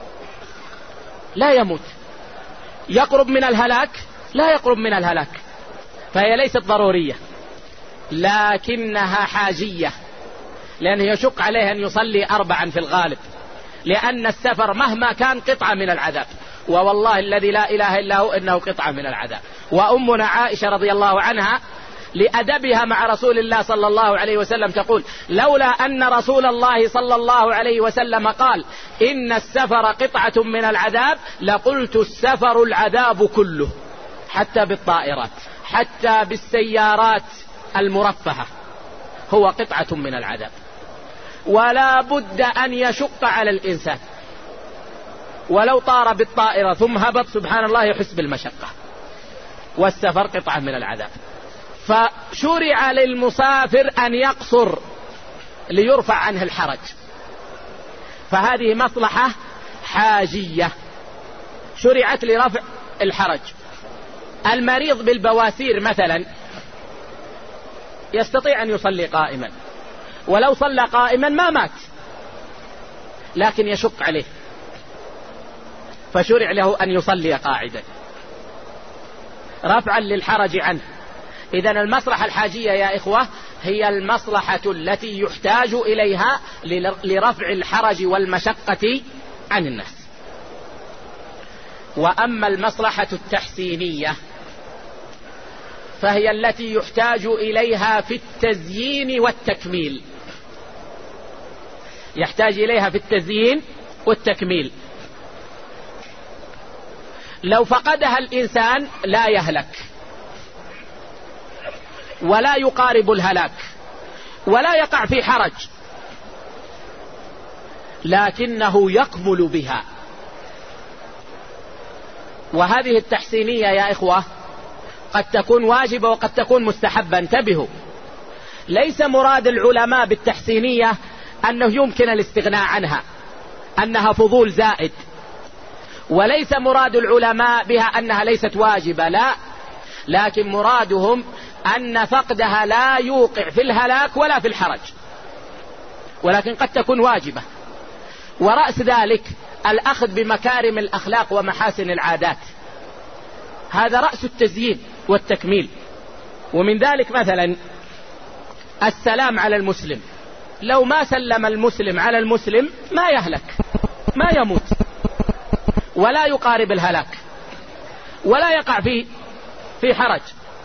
لا يموت. يقرب من الهلاك؟ لا يقرب من الهلاك. فهي ليست ضرورية لكنها حاجية، لأنه يشق عليه أن يصلي أربعا في الغالب، لأن السفر مهما كان قطعة من العذاب، ووالله الذي لا إله إلا هو إنه قطعة من العذاب. وأمنا عائشة رضي الله عنها لأدبها مع رسول الله صلى الله عليه وسلم تقول: لولا أن رسول الله صلى الله عليه وسلم قال إن السفر قطعة من العذاب لقلت السفر العذاب كله، حتى بالطائرات حتى بالسيارات المرفهة هو قطعة من العذاب، ولا بد أن يشق على الإنسان. ولو طار بالطائرة ثم هبط سبحان الله يحس بالمشقة، والسفر قطعة من العذاب. فشرع للمسافر أن يقصر ليرفع عنه الحرج، فهذه مصلحة حاجية شرعت لرفع الحرج. المريض بالبواسير مثلا يستطيع أن يصلي قائما، ولو صلى قائما ما مات، لكن يشق عليه فشرع له أن يصلي قاعدا رفعا للحرج عنه. إذن المصلحة الحاجية يا إخوة هي المصلحة التي يحتاج إليها لرفع الحرج والمشقة عن الناس. وأما المصلحة التحسينية فهي التي يحتاج إليها في التزيين والتكميل. يحتاج إليها في التزيين والتكميل. لو فقدها الإنسان لا يهلك ولا يقارب الهلاك ولا يقع في حرج، لكنه يكمل بها. وهذه التحسينية يا إخوة قد تكون واجبة وقد تكون مستحبة. انتبهوا، ليس مراد العلماء بالتحسينية أنه يمكن الاستغناء عنها، أنها فضول زائد، وليس مراد العلماء بها أنها ليست واجبة، لا، لكن مرادهم أن فقدها لا يوقع في الهلاك ولا في الحرج، ولكن قد تكون واجبة. ورأس ذلك الأخذ بمكارم الأخلاق ومحاسن العادات، هذا رأس التزيين والتكميل. ومن ذلك مثلا السلام على المسلم. لو ما سلم المسلم على المسلم ما يهلك، ما يموت، ولا يقارب الهلاك، ولا يقع في في حرج،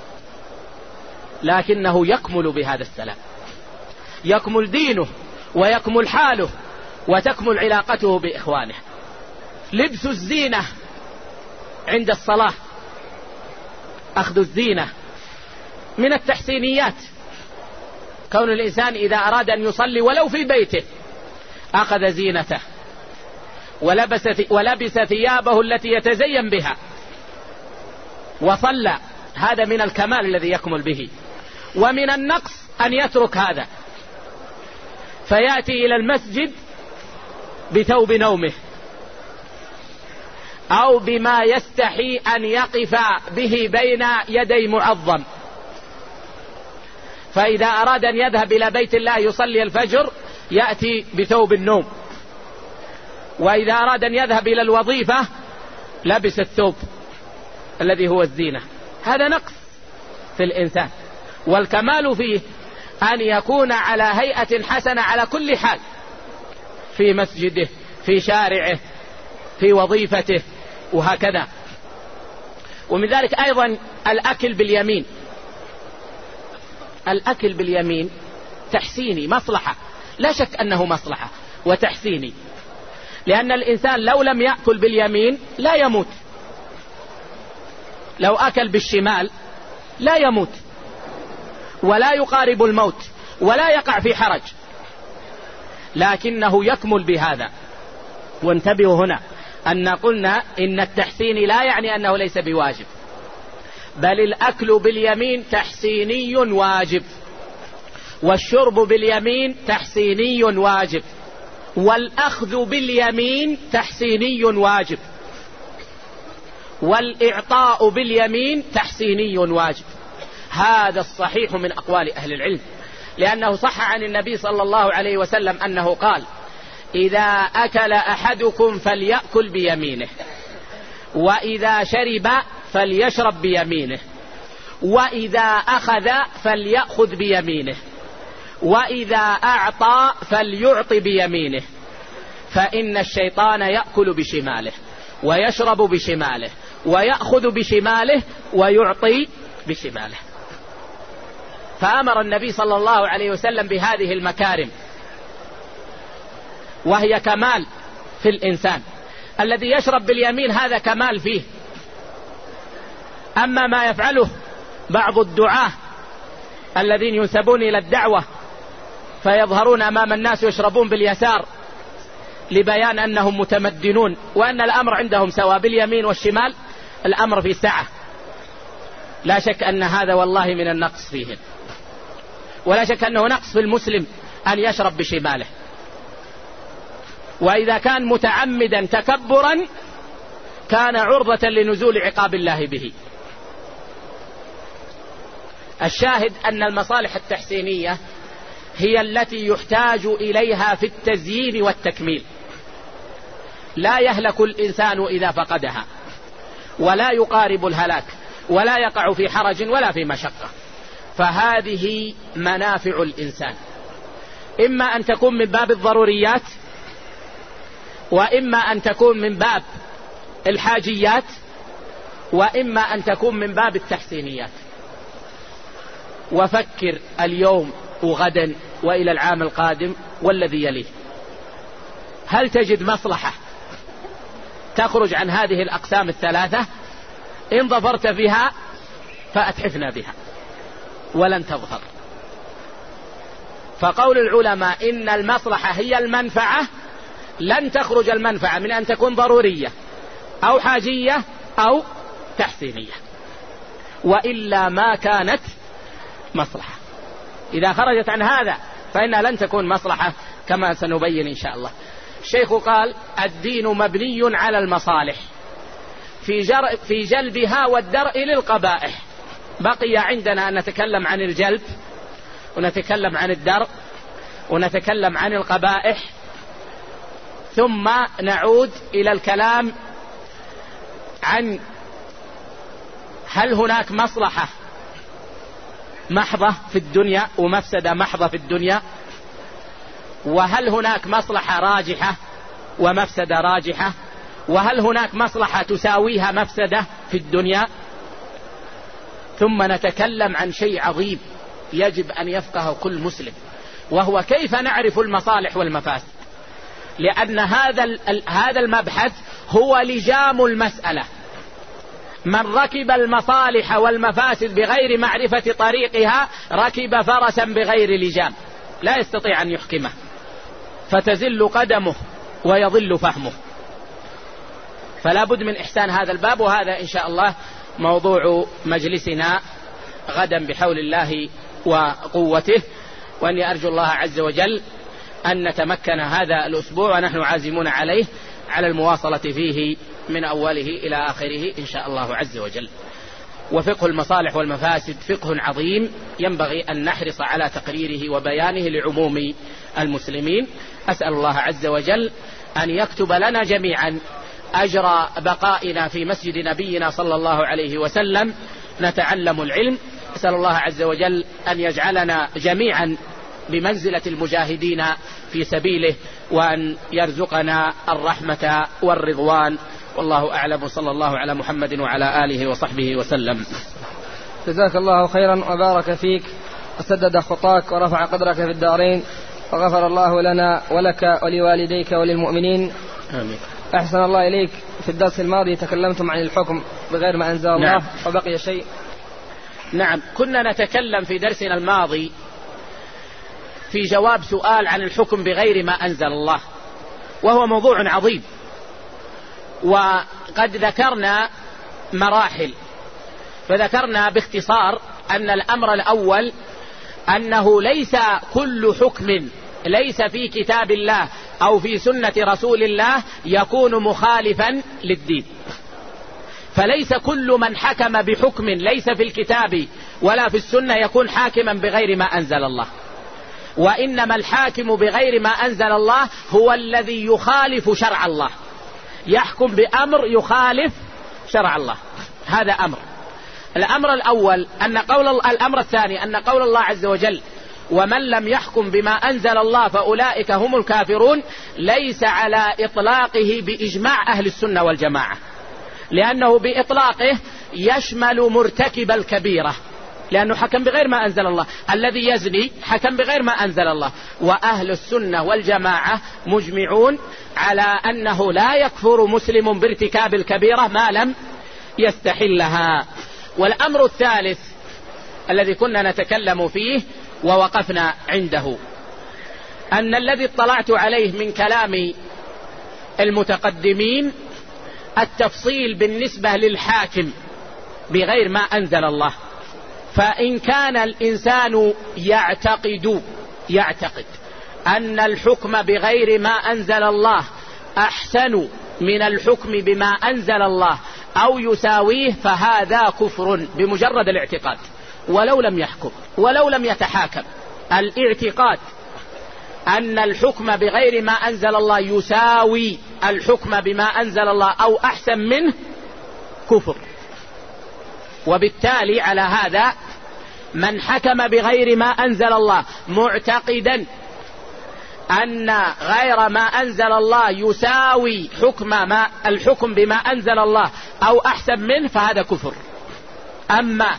لكنه يكمل بهذا السلام، يكمل دينه ويكمل حاله وتكمل علاقته بإخوانه. لبس الزينة عند الصلاة، أخذ الزينة من التحسينيات. كون الإنسان إذا أراد أن يصلي ولو في بيته أخذ زينته ولبس, ولبس ثيابه التي يتزين بها وصلى، هذا من الكمال الذي يكمل به. ومن النقص أن يترك هذا فيأتي إلى المسجد بثوب نومه أو بما يستحي أن يقف به بين يدي معظم، فإذا أراد أن يذهب إلى بيت الله يصلي الفجر يأتي بثوب النوم، وإذا أراد أن يذهب إلى الوظيفة لبس الثوب الذي هو الزينة. هذا نقص في الإنسان، والكمال فيه أن يكون على هيئة حسنة على كل حال، في مسجده، في شارعه، في وظيفته، وهكذا. ومن ذلك أيضا الأكل باليمين. الأكل باليمين تحسيني، مصلحة، لا شك أنه مصلحة وتحسيني، لأن الإنسان لو لم يأكل باليمين لا يموت، لو أكل بالشمال لا يموت ولا يقارب الموت ولا يقع في حرج، لكنه يكمل بهذا. وانتبهوا هنا أن قلنا إن التحسين لا يعني أنه ليس بواجب، بل الأكل باليمين تحسيني واجب، والشرب باليمين تحسيني واجب، والأخذ باليمين تحسيني واجب، والإعطاء باليمين تحسيني واجب. هذا الصحيح من أقوال أهل العلم، لأنه صح عن النبي صلى الله عليه وسلم أنه قال: إذا أكل أحدكم فليأكل بيمينه، وإذا شرب فليشرب بيمينه، وإذا أخذ فليأخذ بيمينه، وإذا أعطى فليعط بيمينه، فإن الشيطان يأكل بشماله ويشرب بشماله ويأخذ بشماله ويعطي بشماله. فأمر النبي صلى الله عليه وسلم بهذه المكارم، وهي كمال في الإنسان. الذي يشرب باليمين هذا كمال فيه. أما ما يفعله بعض الدعاة الذين ينسبون إلى الدعوة فيظهرون أمام الناس يشربون باليسار لبيان أنهم متمدنون، وأن الأمر عندهم سواء باليمين والشمال، الأمر في سعة، لا شك أن هذا والله من النقص فيهم، ولا شك أنه نقص في المسلم أن يشرب بشماله، وإذا كان متعمدا تكبرا كان عرضة لنزول عقاب الله به. الشاهد أن المصالح التحسينية هي التي يحتاج إليها في التزيين والتكميل، لا يهلك الإنسان إذا فقدها، ولا يقارب الهلاك، ولا يقع في حرج ولا في مشقة. فهذه منافع الإنسان، إما أن تكون من باب الضروريات، وإما أن تكون من باب الحاجيات، وإما أن تكون من باب التحسينيات. وفكر اليوم وغدا وإلى العام القادم والذي يليه، هل تجد مصلحة تخرج عن هذه الأقسام الثلاثة؟ إن ظفرت بها فأتحفنا بها، ولن تظفر. فقول العلماء إن المصلحة هي المنفعة، لن تخرج المنفعة من أن تكون ضرورية أو حاجية أو تحسينية، وإلا ما كانت مصلحة. إذا خرجت عن هذا فإنها لن تكون مصلحة، كما سنبين إن شاء الله. الشيخ قال: الدين مبني على المصالح في, جر في جلبها والدرء للقبائح. بقي عندنا أن نتكلم عن الجلب، ونتكلم عن الدرء، ونتكلم عن القبائح، ثم نعود إلى الكلام عن هل هناك مصلحة محضة في الدنيا ومفسدة محضة في الدنيا، وهل هناك مصلحة راجحة ومفسدة راجحة، وهل هناك مصلحة تساويها مفسدة في الدنيا. ثم نتكلم عن شيء عظيم يجب أن يفقهه كل مسلم، وهو كيف نعرف المصالح والمفاسد، لأن هذا هذا المبحث هو لجام المسألة. من ركب المصالح والمفاسد بغير معرفة طريقها ركب فرسا بغير لجام، لا يستطيع أن يحكمه، فتزل قدمه ويضل فهمه. فلا بد من إحسان هذا الباب، وهذا إن شاء الله موضوع مجلسنا غدا بحول الله وقوته، وأني أرجو الله عز وجل أن نتمكن هذا الأسبوع ونحن عازمون عليه على المواصلة فيه من أوله إلى آخره إن شاء الله عز وجل. وفقه المصالح والمفاسد فقه عظيم ينبغي أن نحرص على تقريره وبيانه لعموم المسلمين. أسأل الله عز وجل أن يكتب لنا جميعا أجر بقائنا في مسجد نبينا صلى الله عليه وسلم نتعلم العلم. أسأل الله عز وجل أن يجعلنا جميعا بمنزلة المجاهدين في سبيله، وأن يرزقنا الرحمة والرضوان. والله أعلم، صلى الله على محمد وعلى آله وصحبه وسلم. جزاك الله خيرا وبارك فيك وسدد خطاك ورفع قدرك في الدارين، وغفر الله لنا ولك ولوالديك وللمؤمنين. آمين. أحسن الله إليك. في الدرس الماضي تكلمتم عن الحكم بغير ما أنزل الله. نعم. وبقي شيء. نعم، كنا نتكلم في درسنا الماضي في جواب سؤال عن الحكم بغير ما أنزل الله، وهو موضوع عظيم، وقد ذكرنا مراحل. فذكرنا باختصار أن الأمر الأول أنه ليس كل حكم ليس في كتاب الله أو في سنة رسول الله يكون مخالفا للدين. فليس كل من حكم بحكم ليس في الكتاب ولا في السنة يكون حاكما بغير ما أنزل الله، وإنما الحاكم بغير ما أنزل الله هو الذي يخالف شرع الله، يحكم بأمر يخالف شرع الله. هذا أمر. الأمر الأول أن قول الأمر الثاني أن قول الله عز وجل ومن لم يحكم بما أنزل الله فأولئك هم الكافرون ليس على إطلاقه بإجماع أهل السنة والجماعة، لأنه بإطلاقه يشمل مرتكب الكبيرة، لأنه حكم بغير ما أنزل الله. الذي يزني حكم بغير ما أنزل الله، وأهل السنة والجماعة مجمعون على أنه لا يكفر مسلم بارتكاب الكبيرة ما لم يستحلها. والأمر الثالث الذي كنا نتكلم فيه ووقفنا عنده أن الذي اطلعت عليه من كلام المتقدمين التفصيل بالنسبة للحاكم بغير ما أنزل الله. فإن كان الإنسان يعتقد يعتقد أن الحكم بغير ما أنزل الله أحسن من الحكم بما أنزل الله أو يساويه فهذا كفر بمجرد الاعتقاد ولو لم يحكم ولو لم يتحاكم. الاعتقاد أن الحكم بغير ما أنزل الله يساوي الحكم بما أنزل الله أو أحسن منه كفر. وبالتالي على هذا من حكم بغير ما أنزل الله معتقدا أن غير ما أنزل الله يساوي حكم ما الحكم بما أنزل الله أو أحسن منه فهذا كفر. أما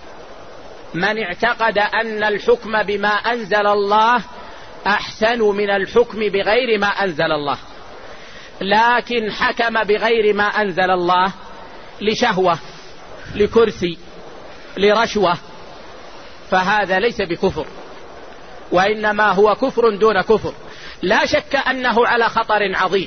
من اعتقد أن الحكم بما أنزل الله أحسن من الحكم بغير ما أنزل الله لكن حكم بغير ما أنزل الله لشهوة لكرسي لرشوة فهذا ليس بكفر، وإنما هو كفر دون كفر. لا شك أنه على خطر عظيم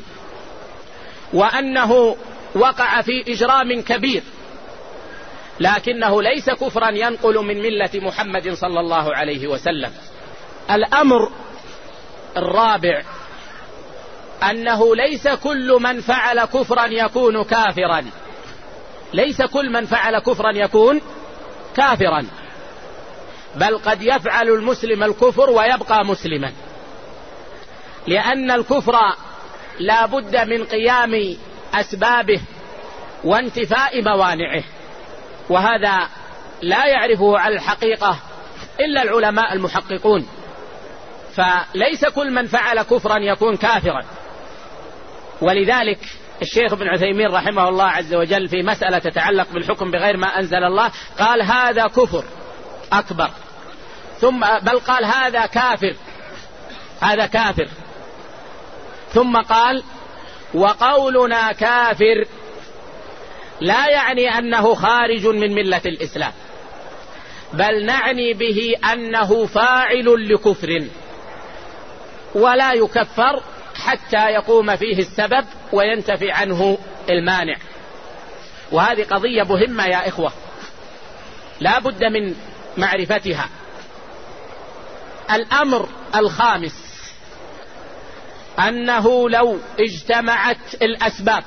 وأنه وقع في إجرام كبير، لكنه ليس كفرا ينقل من ملة محمد صلى الله عليه وسلم. الأمر الرابع أنه ليس كل من فعل كفرا يكون كافرا، ليس كل من فعل كفرا يكون كافرا، بل قد يفعل المسلم الكفر ويبقى مسلما، لأن الكفر لا بد من قيام أسبابه وانتفاء موانعه، وهذا لا يعرفه على الحقيقة إلا العلماء المحققون. فليس كل من فعل كفرا يكون كافرا. ولذلك الشيخ ابن عثيمين رحمه الله عز وجل في مسألة تتعلق بالحكم بغير ما أنزل الله قال هذا كفر أكبر، ثم بل قال هذا كافر هذا كافر ثم قال وقولنا كافر لا يعني أنه خارج من ملة الإسلام، بل نعني به أنه فاعل لكفر ولا يكفر حتى يقوم فيه السبب وينتفي عنه المانع. وهذه قضية مهمة يا إخوة لا بد من معرفتها. الأمر الخامس أنه لو اجتمعت الأسباب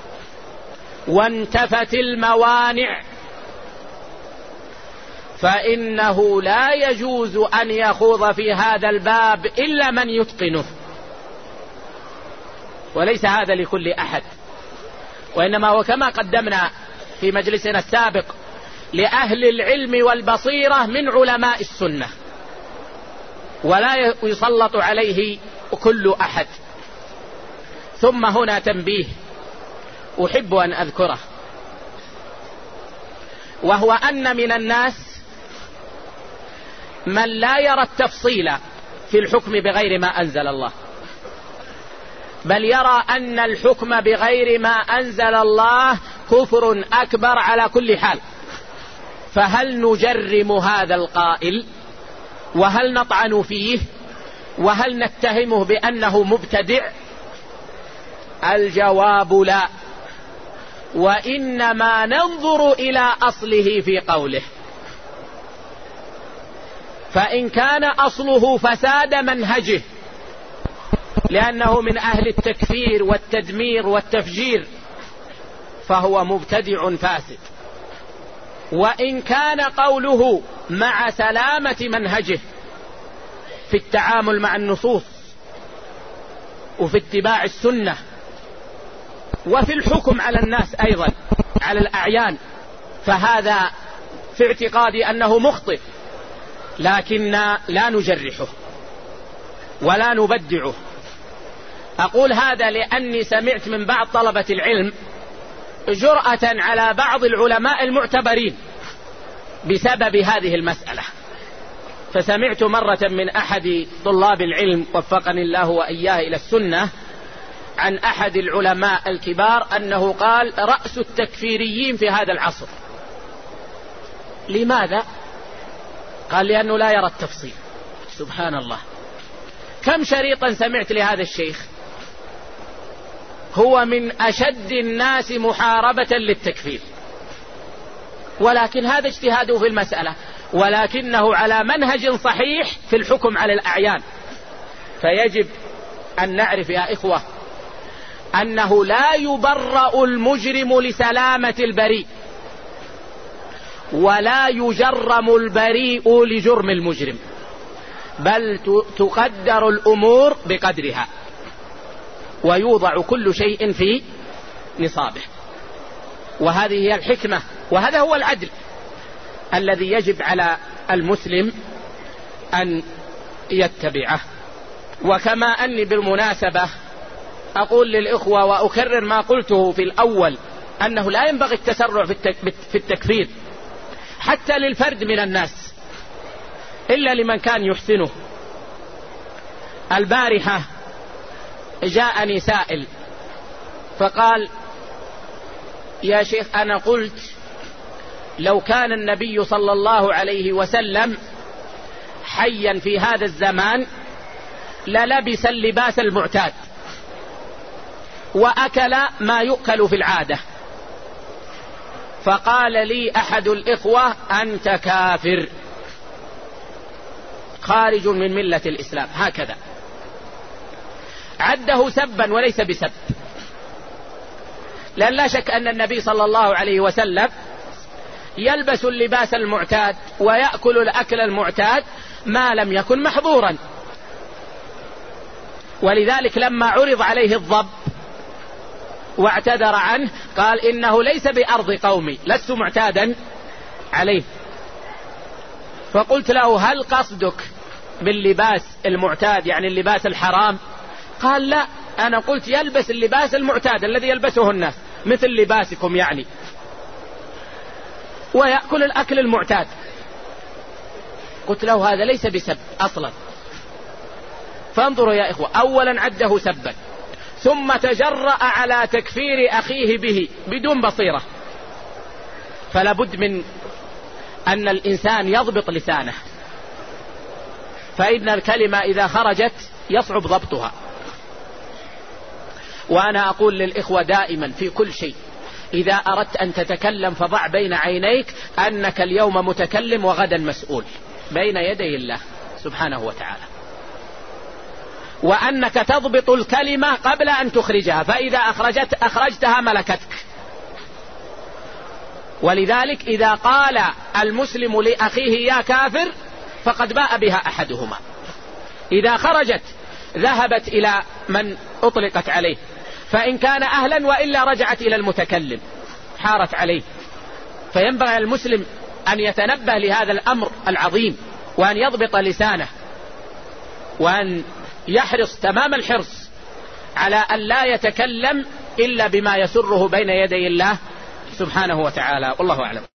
وانتفت الموانع فإنه لا يجوز أن يخوض في هذا الباب إلا من يتقنه، وليس هذا لكل أحد، وإنما وكما قدمنا في مجلسنا السابق لأهل العلم والبصيرة من علماء السنة، ولا يسلط عليه كل أحد. ثم هنا تنبيه أحب أن أذكره، وهو أن من الناس من لا يرى التفصيل في الحكم بغير ما أنزل الله، بل يرى أن الحكم بغير ما أنزل الله كفر أكبر على كل حال. فهل نجرم هذا القائل؟ وهل نطعن فيه؟ وهل نتهمه بأنه مبتدع؟ الجواب لا، وإنما ننظر إلى أصله في قوله، فإن كان أصله فساد منهجه لأنه من أهل التكفير والتدمير والتفجير فهو مبتدع فاسد، وإن كان قوله مع سلامة منهجه في التعامل مع النصوص وفي اتباع السنة وفي الحكم على الناس أيضا على الأعيان، فهذا في اعتقادي أنه مخطئ، لكن لا نجرحه ولا نبدعه. أقول هذا لأني سمعت من بعض طلبة العلم جرأة على بعض العلماء المعتبرين بسبب هذه المسألة. فسمعت مرة من أحد طلاب العلم وفقني الله وإياه إلى السنة عن أحد العلماء الكبار أنه قال رأس التكفيريين في هذا العصر. لماذا؟ قال لأنه لا يرى التفصيل. سبحان الله، كم شريطا سمعت لهذا الشيخ، هو من أشد الناس محاربة للتكفير، ولكن هذا اجتهاده في المسألة، ولكنه على منهج صحيح في الحكم على الأعيان. فيجب أن نعرف يا إخوة أنه لا يبرأ المجرم لسلامة البريء، ولا يجرم البريء لجرم المجرم، بل تقدر الأمور بقدرها ويوضع كل شيء في نصابه. وهذه هي الحكمة، وهذا هو العدل الذي يجب على المسلم أن يتبعه. وكما أني بالمناسبة أقول للإخوة وأكرر ما قلته في الأول أنه لا ينبغي التسرع في التكفير حتى للفرد من الناس إلا لمن كان يحسنه. البارحة جاءني سائل فقال يا شيخ أنا قلت لو كان النبي صلى الله عليه وسلم حيا في هذا الزمان للبس اللباس المعتاد وأكل ما يؤكل في العادة. فقال لي أحد الإخوة أنت كافر خارج من ملة الإسلام، هكذا عده سبا وليس بسب، لأن لا شك أن النبي صلى الله عليه وسلم يلبس اللباس المعتاد ويأكل الأكل المعتاد ما لم يكن محظورا. ولذلك لما عرض عليه الضب واعتذر عنه قال إنه ليس بأرض قومي لست معتادا عليه. فقلت له هل قصدك باللباس المعتاد يعني اللباس الحرام؟ قال لا، أنا قلت يلبس اللباس المعتاد الذي يلبسه الناس مثل لباسكم يعني، ويأكل الأكل المعتاد. قلت له هذا ليس بسب أصلا. فانظروا يا إخوة، أولا عده سبا، ثم تجرأ على تكفير أخيه به بدون بصيرة. فلا بد من أن الإنسان يضبط لسانه، فإن الكلمة إذا خرجت يصعب ضبطها. وأنا أقول للإخوة دائما في كل شيء: إذا أردت أن تتكلم فضع بين عينيك أنك اليوم متكلم وغدا مسؤول بين يدي الله سبحانه وتعالى، وأنك تضبط الكلمة قبل أن تخرجها، فإذا أخرجت أخرجتها ملكتك. ولذلك إذا قال المسلم لأخيه يا كافر فقد باء بها أحدهما، إذا خرجت ذهبت إلى من أطلقت عليه، فإن كان أهلا وإلا رجعت إلى المتكلم حارت عليه. فينبغي المسلم أن يتنبه لهذا الأمر العظيم، وأن يضبط لسانه، وأن يحرص تمام الحرص على أن لا يتكلم إلا بما يسره بين يدي الله سبحانه وتعالى. والله أعلم.